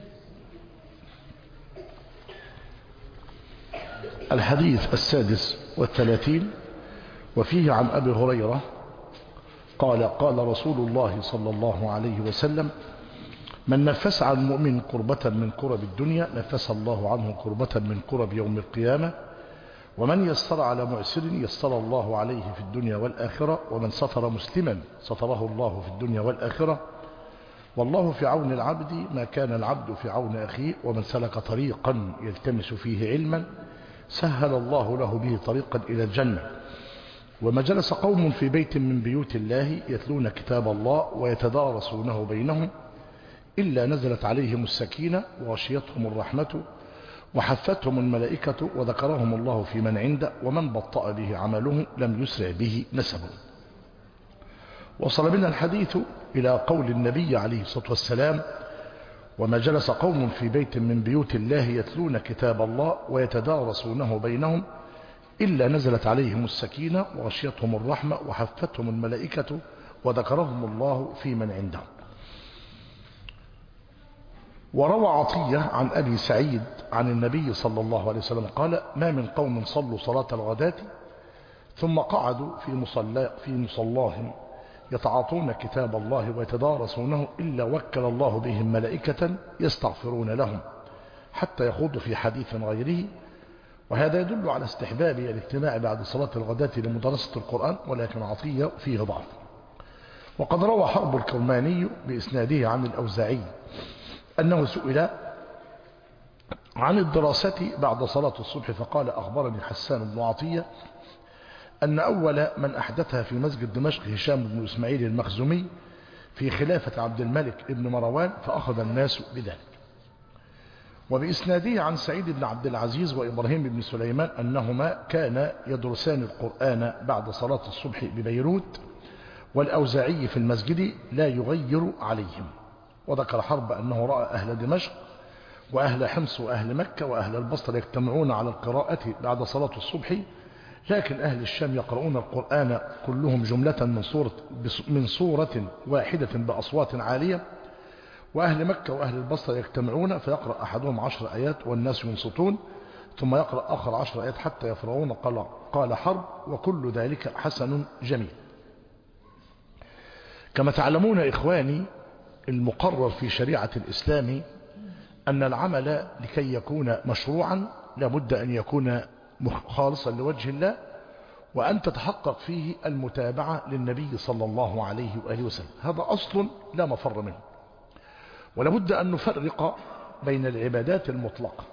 الحديث السادس والثلاثين. وفيه عن أبي هريرة قال قال رسول الله صلى الله عليه وسلم: من نفس عن المؤمن كربة من كرب الدنيا نفس الله عنه كربة من كرب يوم القيامة، ومن يسر على معسر يسر الله عليه في الدنيا والآخرة، ومن ستر مسلما ستره الله في الدنيا والآخرة، والله في عون العبد ما كان العبد في عون أخيه، ومن سلك طريقا يلتمس فيه علما سهل الله له به طريقا إلى الجنة. وما جلس قوم في بيت من بيوت الله يتلون كتاب الله ويتدارسونه بينهم إلا نزلت عليهم السكينة وغشيتهم الرحمة وحفتهم الملائكة وذكرهم الله في من عنده، ومن بطأ به عمله لم يسرع به نسبه. وصل بنا الحديث إلى قول النبي عليه الصلاة والسلام: وما جلس قوم في بيت من بيوت الله يتلون كتاب الله ويتدارسونه بينهم إلا نزلت عليهم السكينة وغشيتهم الرحمة وحفتهم الملائكة وذكرهم الله في من عنده. وروى عطية عن أبي سعيد عن النبي صلى الله عليه وسلم قال: ما من قوم صلوا صلاة الغداة ثم قعدوا في مصلى في مصلاهم يتعاطون كتاب الله ويتدارسونه إلا وكل الله بهم ملائكة يستغفرون لهم حتى يخوضوا في حديث غيره. وهذا يدل على استحباب الاجتماع بعد صلاة الغداة لمدرسة القرآن، ولكن عطية فيه ضعف. وقد روى حرب الكرماني بإسناده عن الأوزاعي أنه سئل عن الدراسة بعد صلاة الصبح فقال: أخبرني حسان بن عطية أن أول من أحدثها في مسجد دمشق هشام بن إسماعيل المخزومي في خلافة عبد الملك بن مروان، فأخذ الناس بذلك. وبإسناده عن سعيد بن عبد العزيز وإبراهيم بن سليمان أنهما كانا يدرسان القرآن بعد صلاة الصبح ببيروت، والأوزاعي في المسجد لا يغير عليهم. وذكر حرب أنه رأى أهل دمشق وأهل حمص وأهل مكة وأهل البصرة يجتمعون على القراءة بعد صلاة الصبح، لكن أهل الشام يقرؤون القرآن كلهم جملة من صورة, من صورة واحدة بأصوات عالية، وأهل مكة وأهل البصرة يجتمعون فيقرأ أحدهم عشر آيات والناس ينصتون، ثم يقرأ آخر عشر آيات حتى يفرغون. قال, قال حرب: وكل ذلك حسن جميل. كما تعلمون إخواني، المقرر في شريعة الإسلام أن العمل لكي يكون مشروعا لابد أن يكون خالصا لوجه الله، وأن تتحقق فيه المتابعة للنبي صلى الله عليه وآله وسلم. هذا أصل لا مفر منه. ولابد أن نفرق بين العبادات المطلقة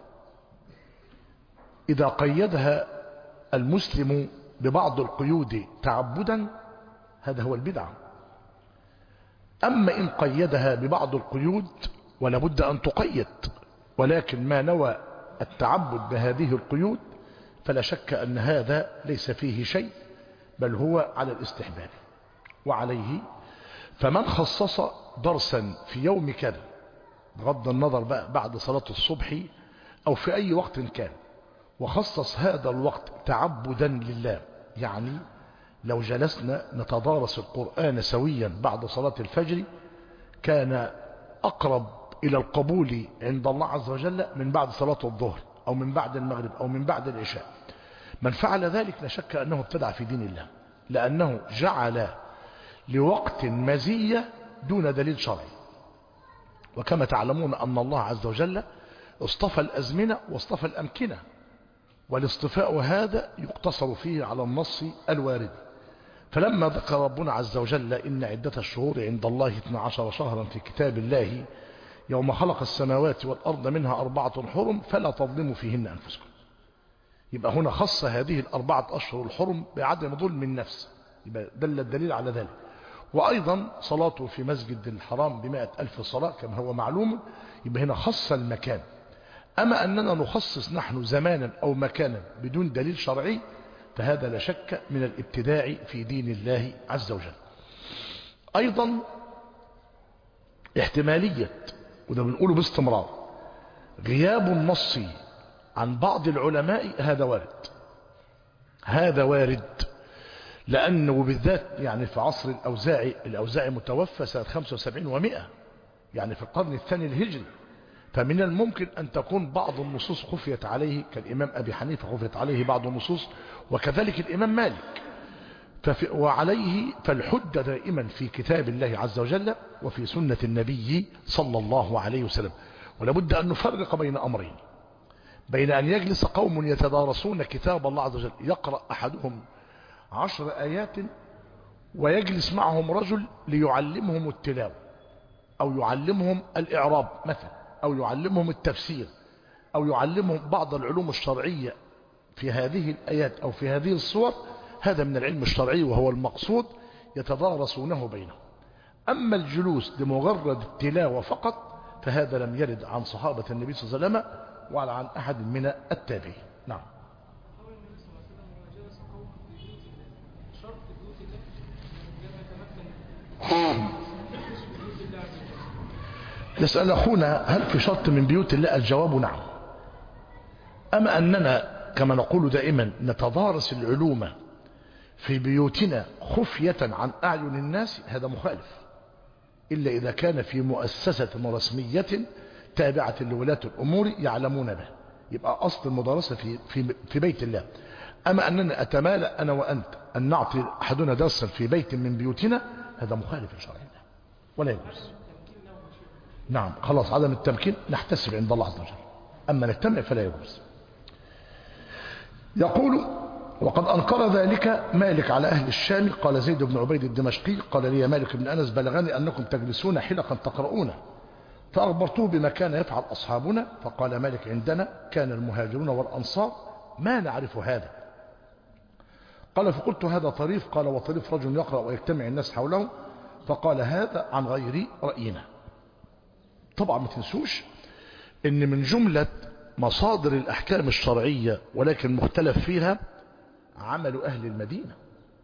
إذا قيدها المسلم ببعض القيود تعبدا، هذا هو البدعة. أما إن قيدها ببعض القيود ولابد أن تقيد، ولكن ما نوى التعبد بهذه القيود فلا شك أن هذا ليس فيه شيء، بل هو على الاستحباب. وعليه فمن خصص درسا في يوم كذا بغض النظر بقى بعد صلاة الصبح أو في أي وقت كان، وخصص هذا الوقت تعبدا لله، يعني لو جلسنا نتدارس القرآن سويا بعد صلاة الفجر كان أقرب إلى القبول عند الله عز وجل من بعد صلاة الظهر أو من بعد المغرب أو من بعد العشاء. من فعل ذلك لا شك أنه ابتدع في دين الله، لأنه جعل لوقت مزية دون دليل شرعي. وكما تعلمون أن الله عز وجل اصطفى الأزمنة واصطفى الأمكنة، والاصطفاء هذا يقتصر فيه على النص الوارد. فلما ذكر ربنا عز وجل إن عدة الشهور عند الله اثنا عشر شهرا في كتاب الله يوم خلق السماوات والأرض منها أربعة حرم فلا تظلموا فيهن أنفسكم، يبقى هنا خص هذه الأربعة أشهر الحرم بعدم ظلم النفس، يبقى دل الدليل على ذلك. وأيضا صلاته في مسجد الحرام بمائة ألف صلاة كما هو معلوم، يبقى هنا خص المكان. أما أننا نخصص نحن زمانا أو مكانا بدون دليل شرعي فهذا لا شك من الابتداع في دين الله عز وجل. أيضا احتمالية، وده بنقوله باستمرار، غياب النص عن بعض العلماء هذا وارد، هذا وارد، لأنه بالذات يعني في عصر الأوزاعي، الأوزاعي متوفى سنة خمسة وسبعين ومئة، يعني في القرن الثاني الهجري، فمن الممكن أن تكون بعض النصوص خفيت عليه كالإمام أبي حنيفة خفيت عليه بعض النصوص، وكذلك الإمام مالك. ففي وعليه فالحجة دائما في كتاب الله عز وجل وفي سنة النبي صلى الله عليه وسلم. ولابد أن نفرق بين أمرين، بين أن يجلس قوم يتدارسون كتاب الله عز وجل يقرأ أحدهم عشر آيات ويجلس معهم رجل ليعلمهم التلاوة أو يعلمهم الإعراب مثلا أو يعلمهم التفسير أو يعلمهم بعض العلوم الشرعية في هذه الآيات أو في هذه الصور. هذا من العلم الشرعي وهو المقصود يتدارسونه بينهم. أما الجلوس لمجرد التلاوة فقط فهذا لم يرد عن صحابة النبي صلى الله عليه وسلم ولا عن أحد من التابعين. نعم. يسأل أخونا هل في شرط من بيوت الله؟ الجواب نعم. أما أننا كما نقول دائما نتدارس العلوم في بيوتنا خفية عن أعين الناس هذا مخالف، إلا إذا كان في مؤسسة رسمية تابعة لولاة الأمور يعلمون به، يبقى أصل المدارسة في, في, في بيت الله. أما أننا أتمالى أنا وأنت أن نعطي أحدنا درسا في بيت من بيوتنا هذا مخالف لشرع الله ولا يجوز. نعم خلاص عدم التمكين نحتسب عند الله عز وجل، أما نجتمع فلا يجوز. يقول وقد أنكر ذلك مالك على أهل الشام. قال زيد بن عبيد الدمشقي قال لي مالك بن أنس بلغني أنكم تجلسون حلقا تقرؤون، فأخبرته بما كان يفعل أصحابنا. فقال مالك عندنا كان المهاجرون والأنصار ما نعرف هذا. قال فقلت هذا طريف. قال وطريف رجل يقرأ ويجتمع الناس حوله. فقال هذا عن غير رأينا. طبعا ما تنسوش ان من جملة مصادر الأحكام الشرعية ولكن مختلف فيها عمل أهل المدينة،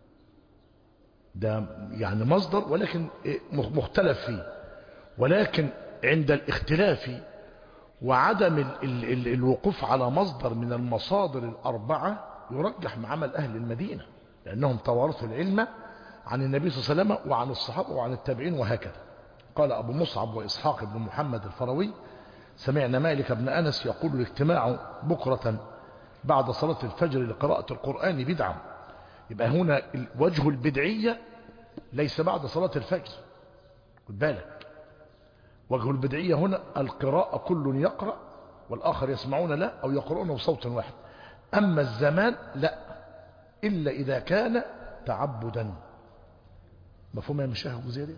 ده يعني مصدر ولكن مختلف فيه، ولكن عند الاختلاف وعدم ال ال ال الوقوف على مصدر من المصادر الأربعة يرجح مع عمل أهل المدينة، لأنهم توارثوا العلم عن النبي صلى الله عليه وسلم وعن الصحابة وعن التابعين وهكذا. قال أبو مصعب وإسحاق بن محمد الفروي سمعنا مالك بن أنس يقول الاجتماع بكرة بعد صلاة الفجر لقراءة القرآن بدعة. يبقى هنا وجه البدعية ليس بعد صلاة الفجر، خد بالك، وجه البدعية هنا القراءة كل يقرأ والآخر يسمعون له أو يقرؤونه بصوت واحد. أما الزمان لا، إلا إذا كان تعبدا. مفهوم يا مشاهد الجزيرة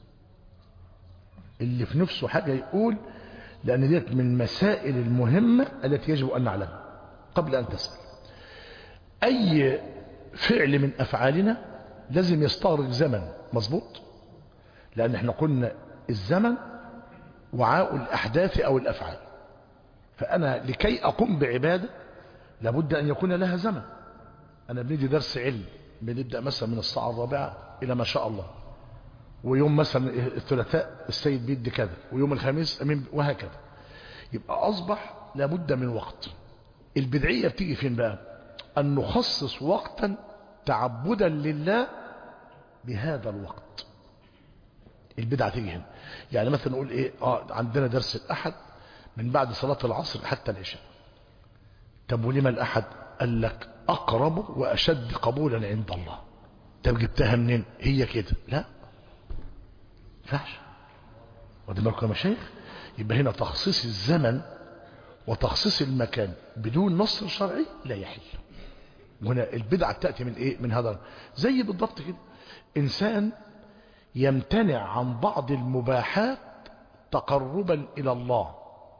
اللي في نفسه حاجة يقول، لأن ديت من المسائل المهمة التي يجب أن نعلمها قبل أن تسأل. أي فعل من أفعالنا لازم يستغرق زمن، مظبوط، لأن احنا قلنا الزمن وعاء الأحداث أو الأفعال. فأنا لكي أقوم بعبادة لابد أن يكون لها زمن. أنا بندي درس علم بنبدأ مثلا من الساعة الرابعة إلى ما شاء الله، ويوم مثلا الثلاثاء السيد بيدي كذا، ويوم الخميس أمين وهكذا. يبقى أصبح لابد من وقت. البدعية بتيجي فين بقى؟ أن نخصص وقتا تعبدا لله بهذا الوقت. البدعة تيجي هنا. يعني مثلا نقول إيه آه عندنا درس الأحد من بعد صلاة العصر حتى العشاء. طب ولما الأحد؟ قال لك أقرب وأشد قبولا عند الله. طب جبتها منين؟ هي كده؟ لا فحش. ودي بالكم يا مشايخ. يبقى هنا تخصيص الزمن وتخصيص المكان بدون نص شرعي لا يحل. وهنا البدعة تأتي من ايه؟ من هذا. زي بالضبط كده انسان يمتنع عن بعض المباحات تقربا الى الله،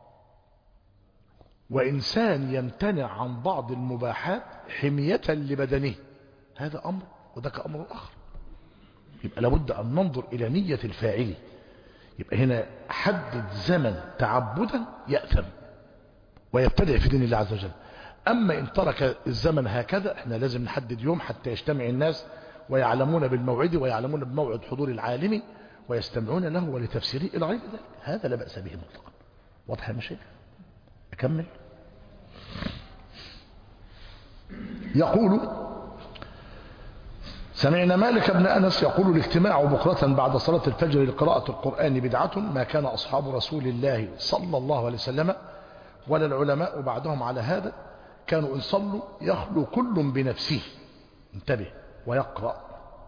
وانسان يمتنع عن بعض المباحات حمية لبدنه. هذا امر وذاك امر اخر. يبقى لابد ان ننظر الى نية الفاعل. يبقى هنا حدد زمن تعبدا يأثم ويبتدع في دين الله عز وجل. أما إن ترك الزمن هكذا، احنا لازم نحدد يوم حتى يجتمع الناس ويعلمون بالموعد ويعلمون بموعد حضور العالم ويستمعون له ولتفسيره إلى غير ذلك. هذا لا بأس به مطلقا. واضح يا مشايخ؟ أكمل. يقول سمعنا مالك بن أنس يقول الاجتماع بكرة بعد صلاة الفجر لقراءة القرآن بدعة ما كان أصحاب رسول الله صلى الله عليه وسلم ولا العلماء بعدهم على هذا، كانوا إن صلوا يخلو كل بنفسه، انتبه، ويقرأ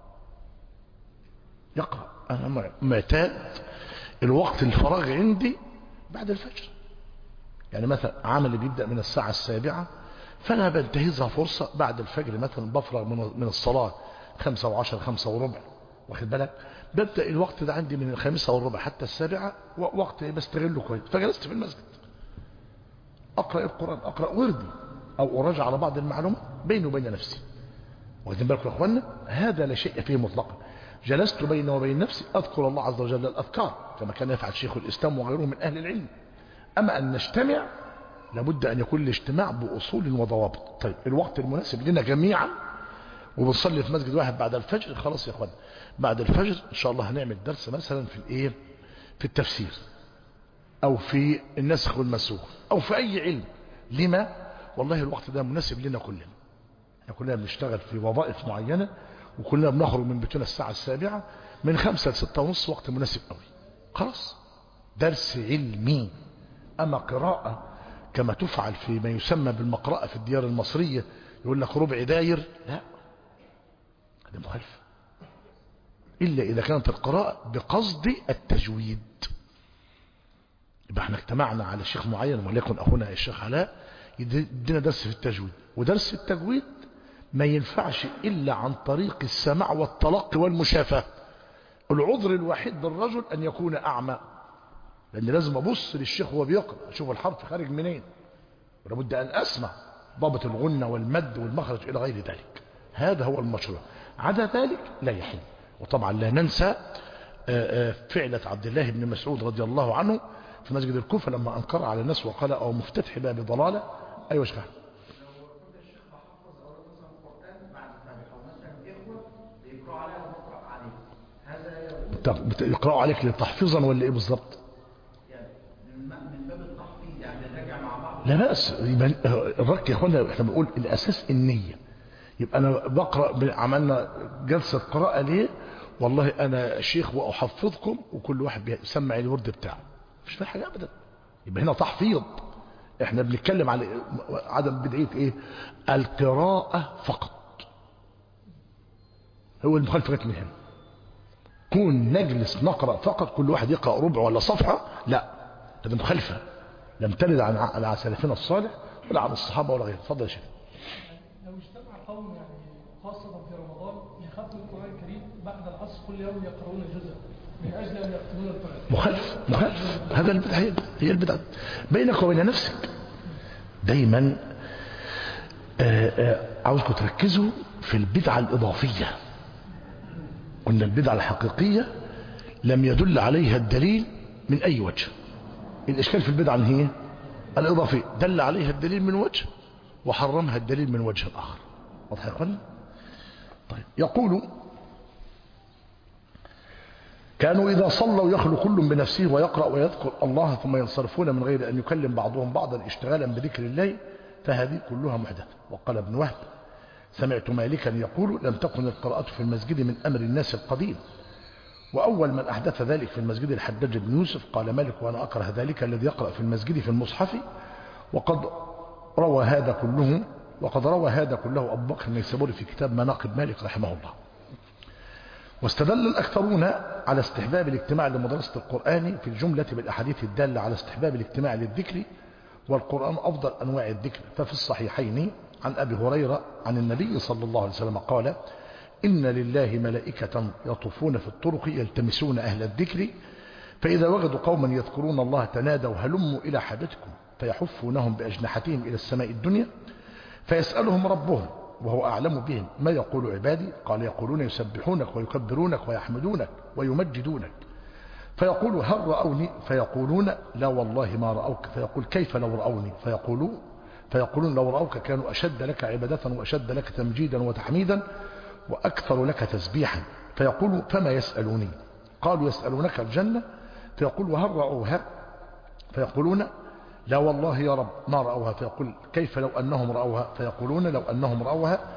يقرأ. أنا معتاد الوقت الفراغ عندي بعد الفجر، يعني مثلا عمل بيبدأ من الساعة السابعة، فأنا بنتهزها فرصة بعد الفجر، مثلا بفرغ من الصلاة خمسة وعشر خمسة وربع، واخد بالك، ببدأ الوقت ده عندي من الخامسة والربع حتى السابعة، وقت بستغله كويس، فجلست في المسجد أقرأ القرآن، أقرأ وردي أو أراجع على بعض المعلومات بيني وبين نفسي، واخدين بالكم يا أخوانا، هذا لا شيء فيه مطلقا. جلست بيني وبين نفسي أذكر الله عز وجل الأذكار كما كان يفعل شيخ الإسلام وغيره من أهل العلم. أما أن نجتمع لابد أن يكون الاجتماع بأصول وضوابط. طيب الوقت المناسب لنا جميعا، وبنصلي في مسجد واحد بعد الفجر، خلاص يا أخوانا بعد الفجر إن شاء الله هنعمل درس مثلا في الإيه، في التفسير أو في النسخ والمسوخ أو في أي علم. لما؟ والله الوقت ده مناسب لنا كلنا، احنا كلنا بنشتغل في وظائف معينة، وكلنا بنخرج من بيتنا الساعة السابعة، من خمسة لستة ونص وقت مناسب قوي، خلاص درس علمي. أما قراءة كما تفعل في ما يسمى بالمقرأة في الديار المصرية، يقول لك ربع داير، لا، هذا مخالف، إلا إذا كانت القراءة بقصد التجويد. يبقى احنا اجتمعنا على شيخ معين، وليكن أخونا الشيخ علاء يدينا درس في التجويد، ودرس التجويد ما ينفعش إلا عن طريق السماع والتلقي والمشافهة. العذر الوحيد للرجل أن يكون أعمى، لأن لازم أبص للشيخ وهو بيقرأ أشوف الحرف خارج منين، ولابد أن أسمع ضابط الغنة والمد والمخرج إلى غير ذلك، هذا هو المشروع. عدا ذلك لا يحل. وطبعا لا ننسى فعلة عبد الله بن مسعود رضي الله عنه في مسجد الكوفة لما أنكر على الناس وقال أو مفتتح باب ضلالة. أيوة شيخ، يقرأوا عليك لتحفيظا ولا ايه بالظبط؟ يعني من باب التحفيظ، يعني نراجع مع بعض. لا بأس، يبقى الرك يا اخوانا احنا بنقول الاساس النية. يبقى انا بقرأ، عملنا جلسة قراءة ليه؟ والله انا شيخ واحفظكم، وكل واحد بيسمع الورد بتاعه، مش في حاجة ابدا. يبقى هنا تحفيظ. احنا بنتكلم على عدم بدعية ايه؟ القراءة فقط، هو المخالفة من هنا. كون نجلس نقرأ فقط، كل واحد يقرأ ربع ولا صفحة، لا، هذا مخالفة لم ترد عن على سلفنا الصالح ولا عن الصحابة ولا غيره. اتفضل يا شيخ. لو اجتمع قوم يعني خاصة في رمضان يختموا القرآن الكريم بعد العصر كل يوم يقرؤون جزءا من أجل أن يختمون القرآن، مخالف مخالف هذا البدعة، هي البدعة بينك وبين نفسك. دايما عاوزكم تركزوا في البدعة الإضافية. قلنا البدعة الحقيقية لم يدل عليها الدليل من أي وجه. الإشكال في البدعة هي الإضافية، دل عليها الدليل من وجه وحرمها الدليل من وجه آخر. واضح يا اخوانا؟ طيب يقول كانوا إذا صلوا يخلو كل بنفسه ويقرأ ويذكر الله ثم ينصرفون من غير أن يكلم بعضهم بعضا اشتغالا بذكر الله، فهذه كلها محدثة. وقال ابن وهب سمعت مالكا يقول لم تكن القراءة في المسجد من أمر الناس القديم، وأول من أحدث ذلك في المسجد الحجاج بن يوسف. قال مالك وأنا أكره ذلك الذي يقرأ في المسجد في المصحف، وقد روى هذا كله وقد روى هذا كله أبو بكر النيسابوري في كتاب مناقب مالك رحمه الله. واستدل الأكثرون على استحباب الاجتماع لمدرسة القرآن في الجملة بالأحاديث الدالة على استحباب الاجتماع للذكر، والقرآن أفضل أنواع الذكر. ففي الصحيحين عن أبي هريرة عن النبي صلى الله عليه وسلم قال إن لله ملائكة يطوفون في الطرق يلتمسون أهل الذكر، فإذا وجدوا قوما يذكرون الله تنادوا هلموا إلى حاجتكم، فيحفونهم بأجنحتهم إلى السماء الدنيا، فيسألهم ربهم وهو أعلم بهم ما يقول عبادي، قال يقولون يسبحونك ويكبرونك ويحمدونك ويمجدونك، فيقول هل رأوني؟ فيقولون لا والله ما رأوك، فيقول كيف لو رأوني؟ فيقولون فيقولون لو رأوك كانوا أشد لك عبادة وأشد لك تمجيدا وتحميدا وأكثر لك تسبيحا، فيقول فما يسألوني؟ قالوا يسألونك الجنة، فيقول وهل رأوها؟ فيقولون لا والله يا رب ما رأوها، فيقول كيف لو أنهم رأوها؟ فيقولون لو أنهم رأوها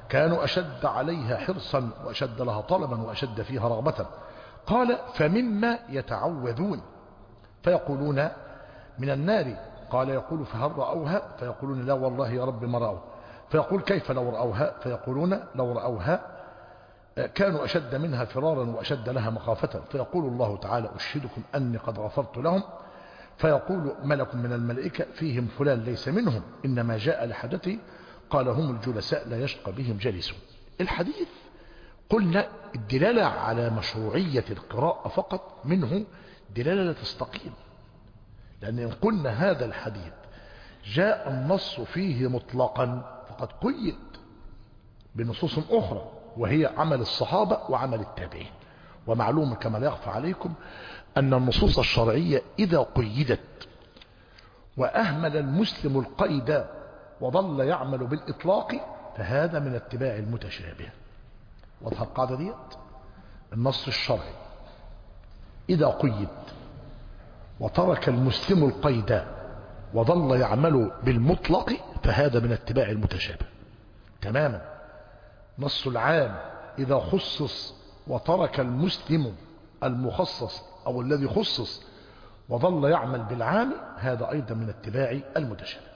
كانوا أشد عليها حرصا وأشد لها طلبا وأشد فيها رغبة. قال فمما يتعوذون؟ فيقولون من النار. قال يقول فهل رأوها؟ فيقولون لا والله يا رب ما رأوها. فيقول كيف لو رأوها؟ فيقولون لو رأوها كانوا أشد منها فرارا وأشد لها مخافة. فيقول الله تعالى أشهدكم أني قد غفرت لهم. فيقول ملك من الملائكة فيهم فلان ليس منهم إنما جاء لحدثه. قال هم الجلساء لا يشقى بهم جالسون. الحديث قلنا الدلالة على مشروعية القراءة فقط منه دلالة لا تستقيم، لأن إن قلنا هذا الحديث جاء النص فيه مطلقا فقد قيد بنصوص أخرى وهي عمل الصحابة وعمل التابعين. ومعلوم كما لا يخفى عليكم أن النصوص الشرعية إذا قيدت وأهمل المسلم القيد وظل يعمل بالإطلاق فهذا من اتباع المتشابه. واضحة القاعدة ديت؟ النص الشرعي إذا قيد وترك المسلم القيد وظل يعمل بالمطلق فهذا من اتباع المتشابه تماما. نص العام إذا خصص وترك المسلم المخصص أو الذي خصص وظل يعمل بالعام هذا أيضا من اتباع المتشابه.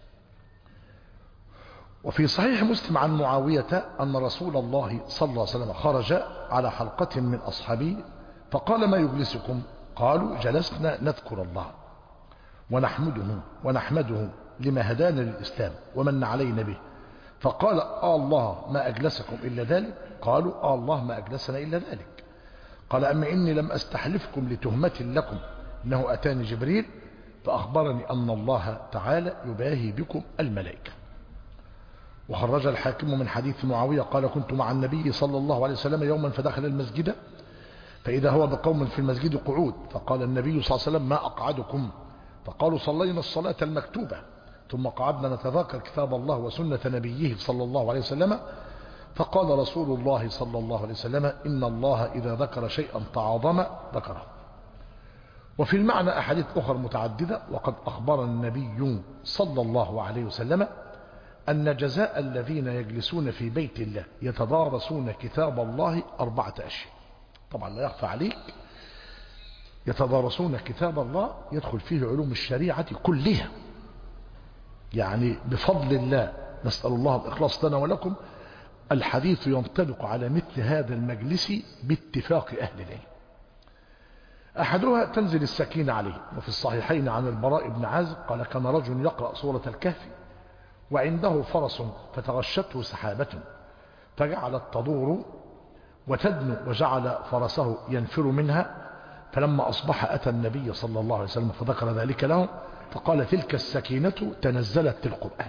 وفي صحيح مسلم عن معاوية أن رسول الله صلى الله عليه وسلم خرج على حلقة من أصحابه فقال ما يجلسكم؟ قالوا جلسنا نذكر الله ونحمده ونحمده لما هدانا للإسلام ومن علينا به. فقال آه الله ما أجلسكم إلا ذلك؟ قالوا آه الله ما أجلسنا إلا ذلك. قال أما إني لم أستحلفكم لتهمة لكم إنه أتاني جبريل فأخبرني أن الله تعالى يباهي بكم الملائكة. وخرج الحاكم من حديث معاوية قال كنت مع النبي صلى الله عليه وسلم يوما فدخل المسجد فإذا هو بقوم في المسجد قعود فقال النبي صلى الله عليه وسلم ما أقعدكم؟ فقالوا صلينا الصلاة المكتوبة ثم قعدنا نتذاكر كتاب الله وسنة نبيه صلى الله عليه وسلم. فقال رسول الله صلى الله عليه وسلم إن الله إذا ذكر شيئا تعاظم ذكره. وفي المعنى أحاديث أخرى متعددة. وقد أخبر النبي صلى الله عليه وسلم أن جزاء الذين يجلسون في بيت الله يتدارسون كتاب الله أربعة أشياء. طبعا لا يخفى عليك يتدارسون كتاب الله يدخل فيه علوم الشريعة كلها، يعني بفضل الله نسأل الله الإخلاص لنا ولكم. الحديث ينطبق على مثل هذا المجلس باتفاق أهل العلم. أحدها تنزل السكينة عليه. وفي الصحيحين عن البراء بن عازب قال كان رجل يقرأ سورة الكهف وعنده فرس فتغشته سحابة فجعلت تدور وتدنو وجعل فرسه ينفر منها. فلما أصبح أتى النبي صلى الله عليه وسلم فذكر ذلك له فقال تلك السكينة تنزلت في القرآن.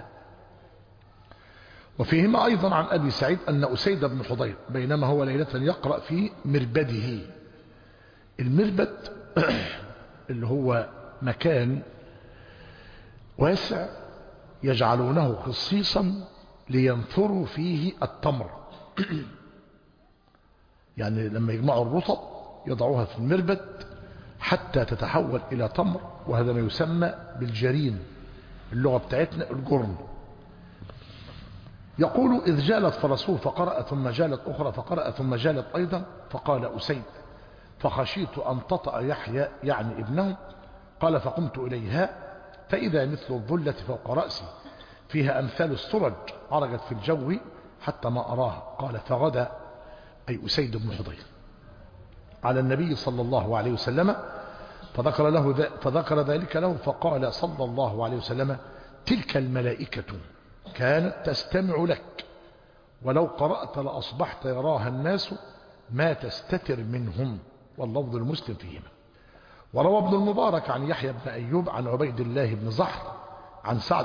وفيهما أيضا عن أبي سعيد أن أسيد بن حضير بينما هو ليلة يقرأ في مربده. المربد اللي هو مكان واسع يجعلونه خصيصا لينثروا فيه التمر يعني لما يجمعوا الرطب يضعوها في المربد حتى تتحول إلى تمر، وهذا ما يسمى بالجرين اللغة بتاعتنا الجرن. يقول إذ جالت فرسه فقرأ ثم جالت أخرى فقرأ ثم جالت أيضا فقال أسيد فخشيت أن تطأ يحيى يعني ابنه. قال فقمت إليها فإذا مثل الظلة فوق رأسي فيها أمثال السرج عرجت في الجو حتى ما أراها. قال فغدا أي أسيد بن حضير على النبي صلى الله عليه وسلم فذكر, له فذكر ذلك له فقال صلى الله عليه وسلم تلك الملائكة كانت تستمع لك ولو قرأت لأصبحت يراها الناس ما تستتر منهم. واللفظ المسلم فيهما. وروى ابن المبارك عن يحيى بن أيوب عن عبيد الله بن زحر عن سعد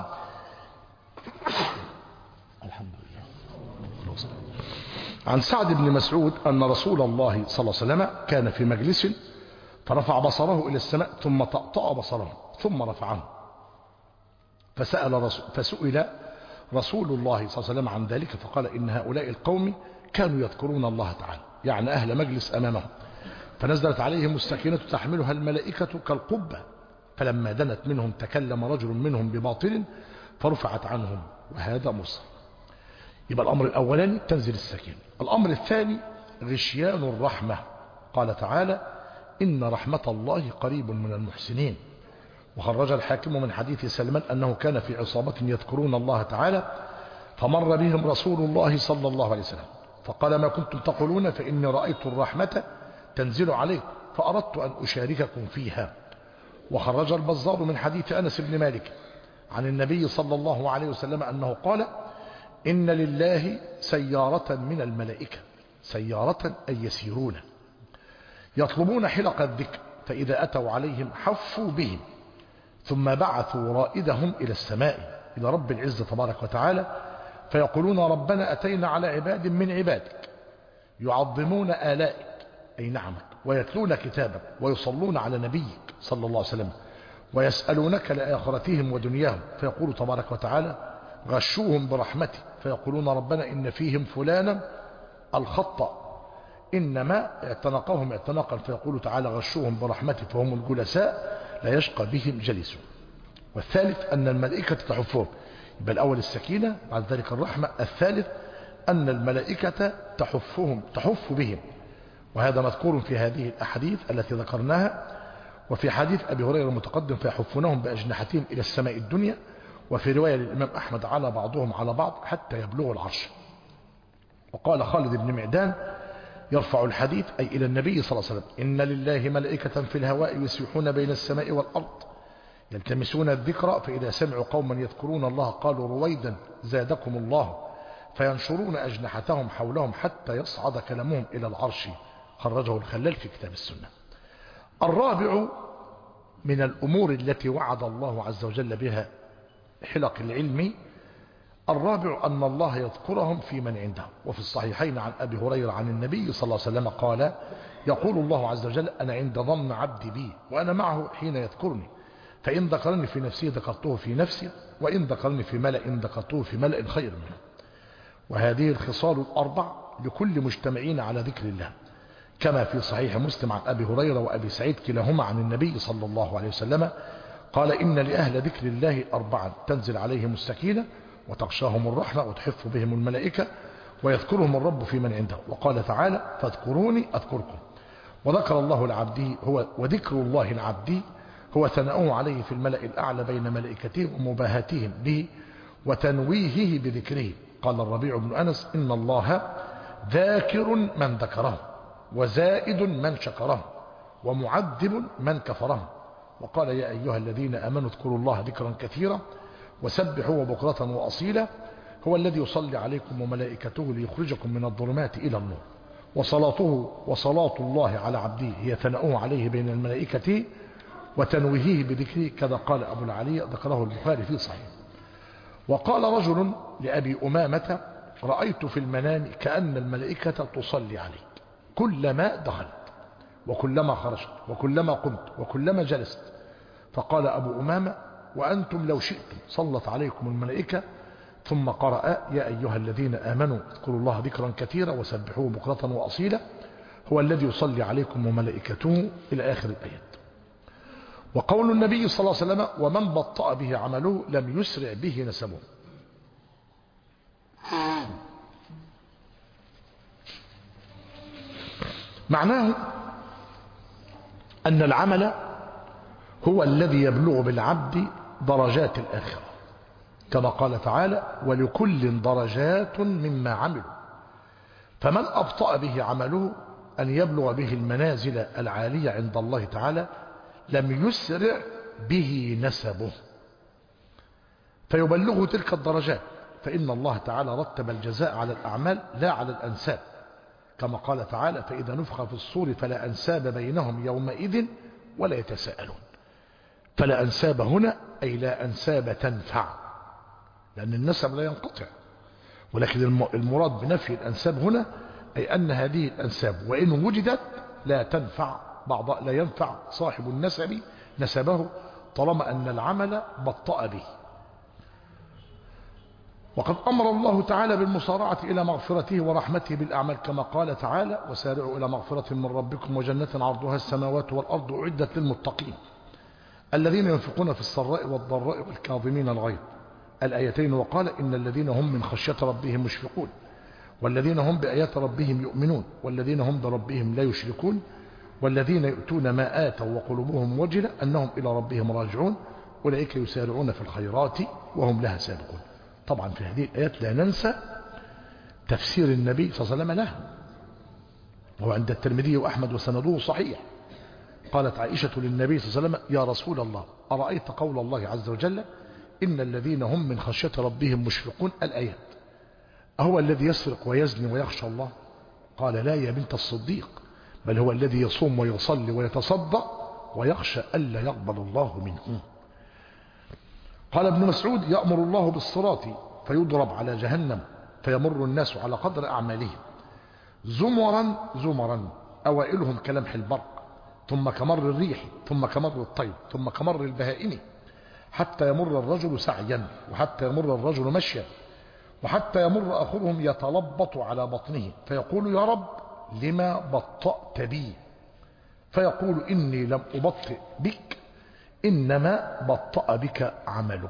الحمد لله عن سعد بن مسعود أن رسول الله صلى الله عليه وسلم كان في مجلس فرفع بصره إلى السماء ثم طأطأ بصره ثم رفعه فسأل رسول فسئل رسول الله صلى الله عليه وسلم عن ذلك فقال إن هؤلاء القوم كانوا يذكرون الله تعالى يعني أهل مجلس أمامهم فنزلت عليهم السكينة تحملها الملائكة كالقبة فلما دنت منهم تكلم رجل منهم بباطل فرفعت عنهم. وهذا مرسل. يبقى الأمر الأولاني تنزل السكينة. الأمر الثاني غشيان الرحمة. قال تعالى إن رحمة الله قريب من المحسنين. وخرج الحاكم من حديث سلمان أنه كان في عصابة يذكرون الله تعالى فمر بهم رسول الله صلى الله عليه وسلم فقال ما كنتم تقولون فإني رأيت الرحمة تنزل عليكم فأردت أن أشارككم فيها. وخرج البزار من حديث أنس بن مالك عن النبي صلى الله عليه وسلم أنه قال إن لله سيارة من الملائكة، سيارة أي يسيرون، يطلبون حلق الذكر فإذا أتوا عليهم حفوا بهم ثم بعثوا رائدهم إلى السماء إلى رب العزة تبارك وتعالى فيقولون ربنا أتينا على عباد من عبادك يعظمون آلائك أي نعمك ويتلون كتابك ويصلون على نبيك صلى الله عليه وسلم ويسألونك لآخرتهم ودنياهم فيقول تبارك وتعالى غشوهم برحمتي فيقولون ربنا إن فيهم فلانا الخطأ إنما اعتنقهم اعتناقا فيقول تعالى غشوهم برحمتي فهم الجلساء لا يشقى بهم جليسون. والثالث أن الملائكة تحفهم. يبقى الأول السكينة بعد ذلك الرحمة. الثالث أن الملائكة تحفهم تحف بهم، وهذا مذكور في هذه الأحاديث التي ذكرناها. وفي حديث أبي هريرة المتقدم فيحفونهم بأجنحتهم إلى السماء الدنيا. وفي رواية للإمام أحمد على بعضهم على بعض حتى يبلغوا العرش. وقال خالد بن معدان يرفع الحديث أي إلى النبي صلى الله عليه وسلم إن لله ملائكة في الهواء يسيحون بين السماء والأرض يلتمسون الذكر فإذا سمعوا قوما يذكرون الله قالوا رويدا زادكم الله فينشرون أجنحتهم حولهم حتى يصعد كلامهم إلى العرش. خرجه الخلال في كتاب السنة. الرابع من الأمور التي وعد الله عز وجل بها حلق العلم، الرابع أن الله يذكرهم في من عنده. وفي الصحيحين عن أبي هريرة عن النبي صلى الله عليه وسلم قال يقول الله عز وجل أنا عند ظن عبدي بي وأنا معه حين يذكرني فإن ذكرني في نفسي ذكرته في نفسي وإن ذكرني في ملأ ذكرته في ملأ خير منه. وهذه الخصال الأربع لكل مجتمعين على ذكر الله كما في صحيح مسلم عن أبي هريرة وأبي سعيد كلاهما عن النبي صلى الله عليه وسلم قال إن لأهل ذكر الله أربعا تنزل عليهم السكينة وتغشاهم الرحمة وتحف بهم الملائكة ويذكرهم الرب في من عنده. وقال تعالى فاذكروني أذكركم. وذكر الله العبد هو وذكر الله العبد هو ثناؤه عليه في الملأ الأعلى بين ملائكته ومباهاتهم به وتنويهه بذكره. قال الربيع بن أنس إن الله ذاكر من ذكره وزائد من شكره ومعذب من كفره. وقال يا أيها الذين آمنوا اذكروا الله ذكرا كثيرا وسبحوا بكرة وأصيلا هو الذي يصلي عليكم وملائكته ليخرجكم من الظلمات إلى النور. وصلاته وصلاة الله على عبده هي ثناؤه عليه بين الملائكة وتنويهه بذكره كذا قال أبو العلي ذكره البخاري في صحيح. وقال رجل لأبي أمامة رأيت في المنام كأن الملائكة تصلي عليك كلما دخلت وكلما خرجت وكلما قمت وكلما جلست. فقال أبو أمامة وأنتم لو شئتم صلت عليكم الملائكة. ثم قرأ يا أيها الذين آمنوا اذكروا الله ذكرا كثيرا وسبحوه بكرة وأصيلا هو الذي يصلي عليكم وملائكته إلى آخر الآيات. وقول النبي صلى الله عليه وسلم ومن بطأ به عمله لم يسرع به نسبه. معناه أن العمل هو الذي يبلغ بالعبد درجات الآخرة كما قال تعالى ولكل درجات مما عملوا. فمن أبطأ به عمله أن يبلغ به المنازل العالية عند الله تعالى لم يسرع به نسبه فيبلغه تلك الدرجات فإن الله تعالى رتب الجزاء على الأعمال لا على الأنساب كما قال تعالى فإذا نفخ في الصور فلا أنساب بينهم يومئذ ولا يتساءلون. فلا أنساب هنا أي لا أنساب تنفع لأن النسب لا ينقطع ولكن المراد بنفي الأنساب هنا أي أن هذه الأنساب وإن وجدت لا تنفع بعض لا ينفع صاحب النسب نسبه طالما أن العمل بطأ به. وقد أمر الله تعالى بالمسارعة إلى مغفرته ورحمته بالأعمال كما قال تعالى وسارعوا إلى مغفرة من ربكم وجنة عرضها السماوات والأرض أعدت للمتقين الذين ينفقون في السراء والضراء والكاظمين الغيظ الآيتين وقال إن الذين هم من خشية ربهم مشفقون والذين هم بآيات ربهم يؤمنون والذين هم بربهم لا يشركون والذين يؤتون ما آتوا وقلوبهم وجلة أنهم إلى ربهم راجعون أولئك يسارعون في الخيرات وهم لها سابقون. طبعا في هذه الآيات لا ننسى تفسير النبي صلى الله عليه وسلم له، وهو عند الترمذي وأحمد وسنده صحيح. قالت عائشة للنبي صلى الله عليه وسلم: يا رسول الله، أرأيت قول الله عز وجل إن الذين هم من خشية ربهم مشفقون الآيات، أهو الذي يسرق ويزني ويخشى الله؟ قال: لا يا بنت الصديق، بل هو الذي يصوم ويصلي ويتصدق ويخشى ألا يقبل الله منه. قال ابن مسعود: يأمر الله بالصراط فيضرب على جهنم فيمر الناس على قدر أعمالهم زمرا زمرا، أوائلهم كلمح البرق، ثم كمر الريح، ثم كمر الطير، ثم كمر البهائم، حتى يمر الرجل سعيا، وحتى يمر الرجل مشيا، وحتى يمر أخرهم يتلبط على بطنه فيقول: يا رب لما بطأت بي؟ فيقول: إني لم أبطئ بك، إنما بطأ بك عملك.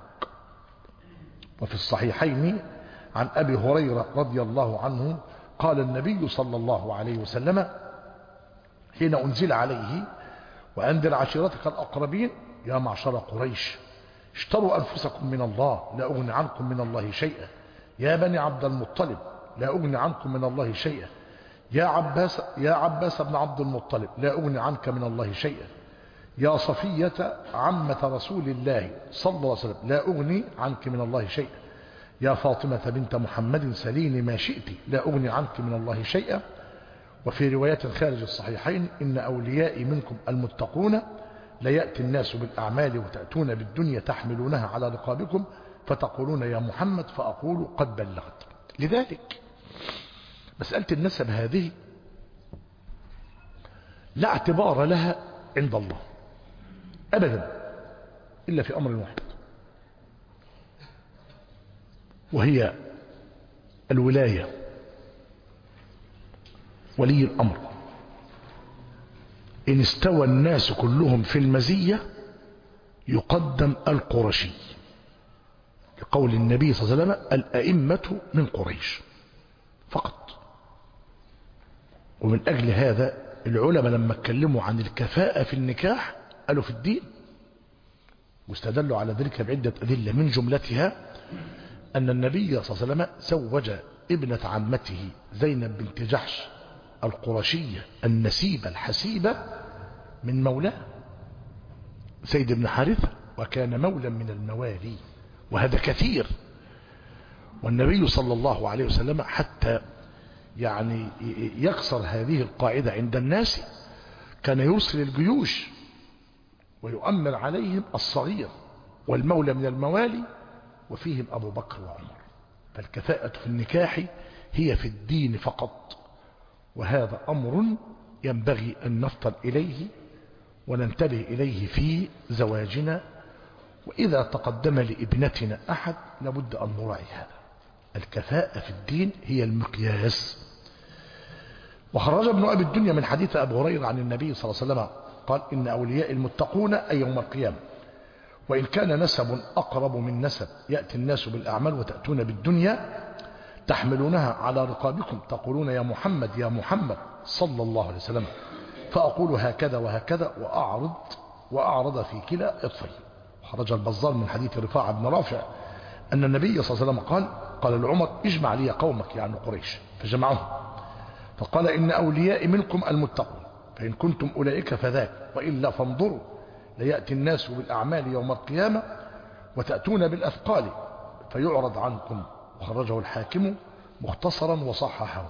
وفي الصحيحين عن أبي هريرة رضي الله عنه قال النبي صلى الله عليه وسلم حين أنزل عليه: وأنذر عشيرتك الأقربين يا معشر قريش اشتروا أنفسكم من الله لا أغني عنكم من الله شيئا، يا بني عبد المطلب لا أغني عنكم من الله شيئا، يا عباس, يا عباس بن عبد المطلب لا أغني عنك من الله شيئا، يا صفية عمة رسول الله صلى الله عليه وسلم لا أغني عنك من الله شيئا، يا فاطمة بنت محمد سليني ما شئت لا أغني عنك من الله شيئا. وفي روايات خارج الصحيحين: إن أوليائي منكم المتقون ليأتي الناس بالأعمال وتأتون بالدنيا تحملونها على رقابكم فتقولون يا محمد فأقول قد بلغت. لذلك مسألة النسب هذه لا اعتبار لها عند الله أبدا إلا في أمر واحد، وهي الولاية، ولي الأمر. إن استوى الناس كلهم في المزية يقدم القرشي، لقول النبي صلى الله عليه وسلم: الأئمة من قريش فقط. ومن أجل هذا العلماء لما اتكلموا عن الكفاءة في النكاح قالوا في الدين، واستدلوا على ذلك بعدة أدلة، من جملتها أن النبي صلى الله عليه وسلم زوج ابنة عمته زينب بنت جحش القرشية النسيبة الحسيبة من مولاه زيد بن حارثة، وكان مولا من الموالي، وهذا كثير. والنبي صلى الله عليه وسلم حتى يعني يكسر هذه القاعدة عند الناس كان يرسل الجيوش ويؤمر عليهم الصغير والمولى من الموالي، وفيهم أبو بكر وعمر. فالكفاءة في النكاح هي في الدين فقط، وهذا أمر ينبغي أن نفطن إليه وننتبه إليه في زواجنا. وإذا تقدم لابنتنا أحد لابد أن نراعي هذا. الكفاءة في الدين هي المقياس. وخرج ابن أبي الدنيا من حديث أبي هريرة عن النبي صلى الله عليه وسلم قال: إن أولياء المتقون أي يوم القيامة، وإن كان نسب أقرب من نسب، يأتي الناس بالأعمال وتأتون بالدنيا تحملونها على رقابكم تقولون يا محمد يا محمد صلى الله عليه وسلم، فأقول هكذا وهكذا وأعرض وأعرض في كلا إطفي. خرج البزار من حديث رفاعة بن رافع أن النبي صلى الله عليه وسلم قال: قال لعمر: اجمع لي قومك، يعني قريش، فجمعهم فقال: إن أوليائي منكم المتقون، فإن كنتم أولئك فذاك، وإلا فانظروا ليأتي الناس بالأعمال يوم القيامة وتأتون بالأثقال فيعرض عنكم. وخرجه الحاكم مختصرا وصححه.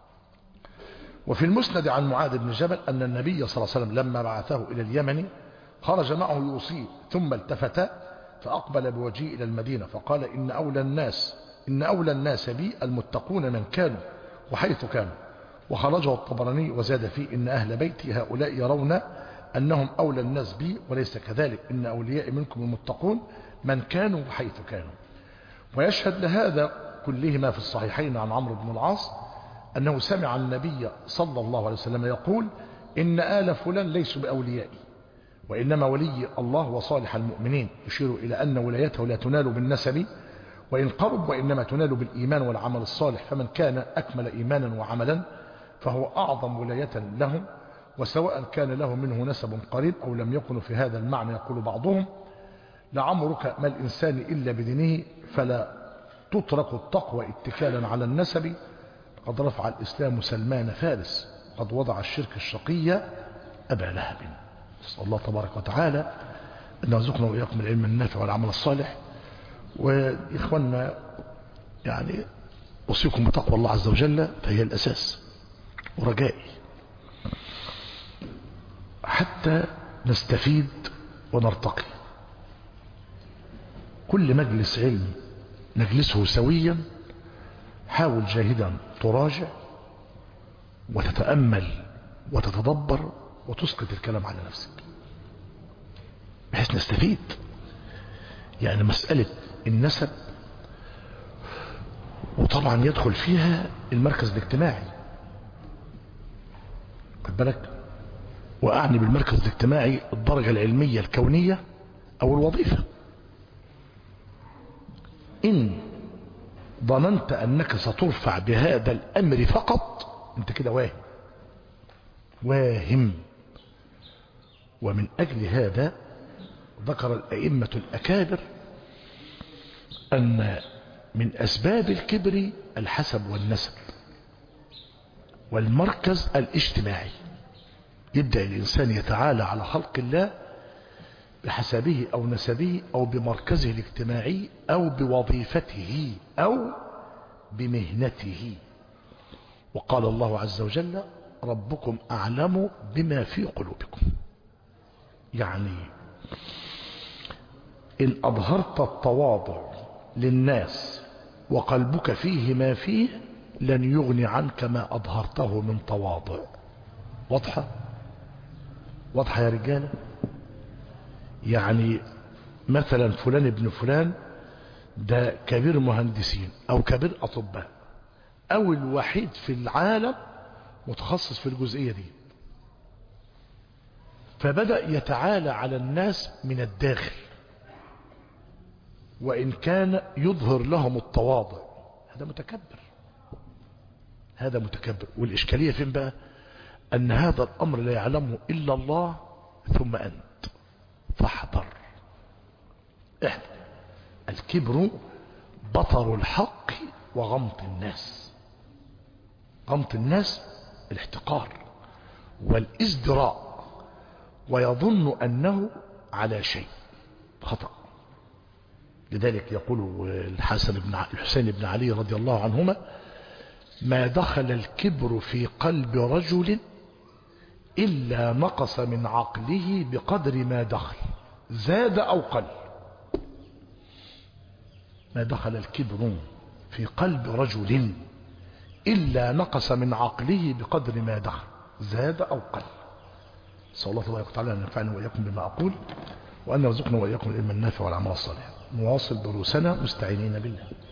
وفي المسند عن معاذ بن جبل أن النبي صلى الله عليه وسلم لما بعثه إلى اليمن خرج معه يوصيه، ثم التفت فأقبل بوجهه إلى المدينة فقال: إن أولى الناس إن أولى الناس بي المتقون من كانوا وحيث كانوا. وخرجه الطبراني وزاد فيه: إن أهل بيتي هؤلاء يرون أنهم أولى الناس بي وليس كذلك، إن أولياء منكم المتقون من كانوا وحيث كانوا. ويشهد لهذا كلهما في الصحيحين عن عمرو بن العاص أنه سمع النبي صلى الله عليه وسلم يقول: إن آل فلان ليسوا بأوليائي، وإنما ولي الله وصالح المؤمنين، يشير إلى أن ولايته لا تنال بالنسب وإن قرب وإنما تنال بالإيمان والعمل الصالح، فمن كان أكمل إيمانا وعملا فهو أعظم ولاية له، وسواء كان له منه نسب قريب أو لم يكن. في هذا المعنى يقول بعضهم: لعمرك ما الإنسان إلا بدينه، فلا تترك التقوى اتكالا على النسب. قد رفع الإسلام سلمان فارس، قد وضع الشرك الشقي أبا لهب. نسأل الله تبارك وتعالى أن يرزقنا وإياكم العلم النافع والعمل الصالح. وإخواننا يعني أوصيكم بتقوى الله عز وجل، فهي الأساس ورجائي حتى نستفيد ونرتقي. كل مجلس علم نجلسه سويا حاول جاهدا تراجع وتتأمل وتتدبر وتسقط الكلام على نفسك بحيث نستفيد. يعني مسألة النسب وطبعا يدخل فيها المركز الاجتماعي، خد بالك، وأعني بالمركز الاجتماعي الدرجة العلمية الكونية أو الوظيفة. إن ظننت أنك سترفع بهذا الأمر فقط أنت كده واهم واهم. ومن أجل هذا ذكر الأئمة الأكابر أن من أسباب الكبر الحسب والنسب والمركز الاجتماعي. يبدأ الإنسان يتعالى على خلق الله بحسبه أو نسبه أو بمركزه الاجتماعي أو بوظيفته أو بمهنته. وقال الله عز وجل: ربكم أعلم بما في قلوبكم. يعني إن أظهرت التواضع للناس وقلبك فيه ما فيه لن يغني عنك ما أظهرته من تواضع. واضحة واضحة يا رجالة. يعني مثلا فلان ابن فلان ده كبير مهندسين أو كبير أطباء أو الوحيد في العالم متخصص في الجزئية دي، فبدأ يتعالى على الناس من الداخل وإن كان يظهر لهم التواضع. هذا متكبر هذا متكبر. والإشكالية فين بقى؟ أن هذا الأمر لا يعلمه إلا الله ثم أنت، فاحذر احذر. الكبر بطر الحق وغمط الناس. غمط الناس الاحتقار والازدراء، ويظن أنه على شيء خطأ. لذلك يقول الحسن بن الحسين بن علي رضي الله عنهما: ما دخل الكبر في قلب رجل إلا نقص من عقله بقدر ما دخل، زاد أو قل. ما دخل الكبر في قلب رجل إلا نقص من عقله بقدر ما دخل، زاد أو قل. نسأل الله تبارك وتعالى أن ينفعني وإياكم بما أقول، وأن يرزقنا وإياكم العلم النافع والعمل الصالح. نواصل دروسنا مستعينين بالله.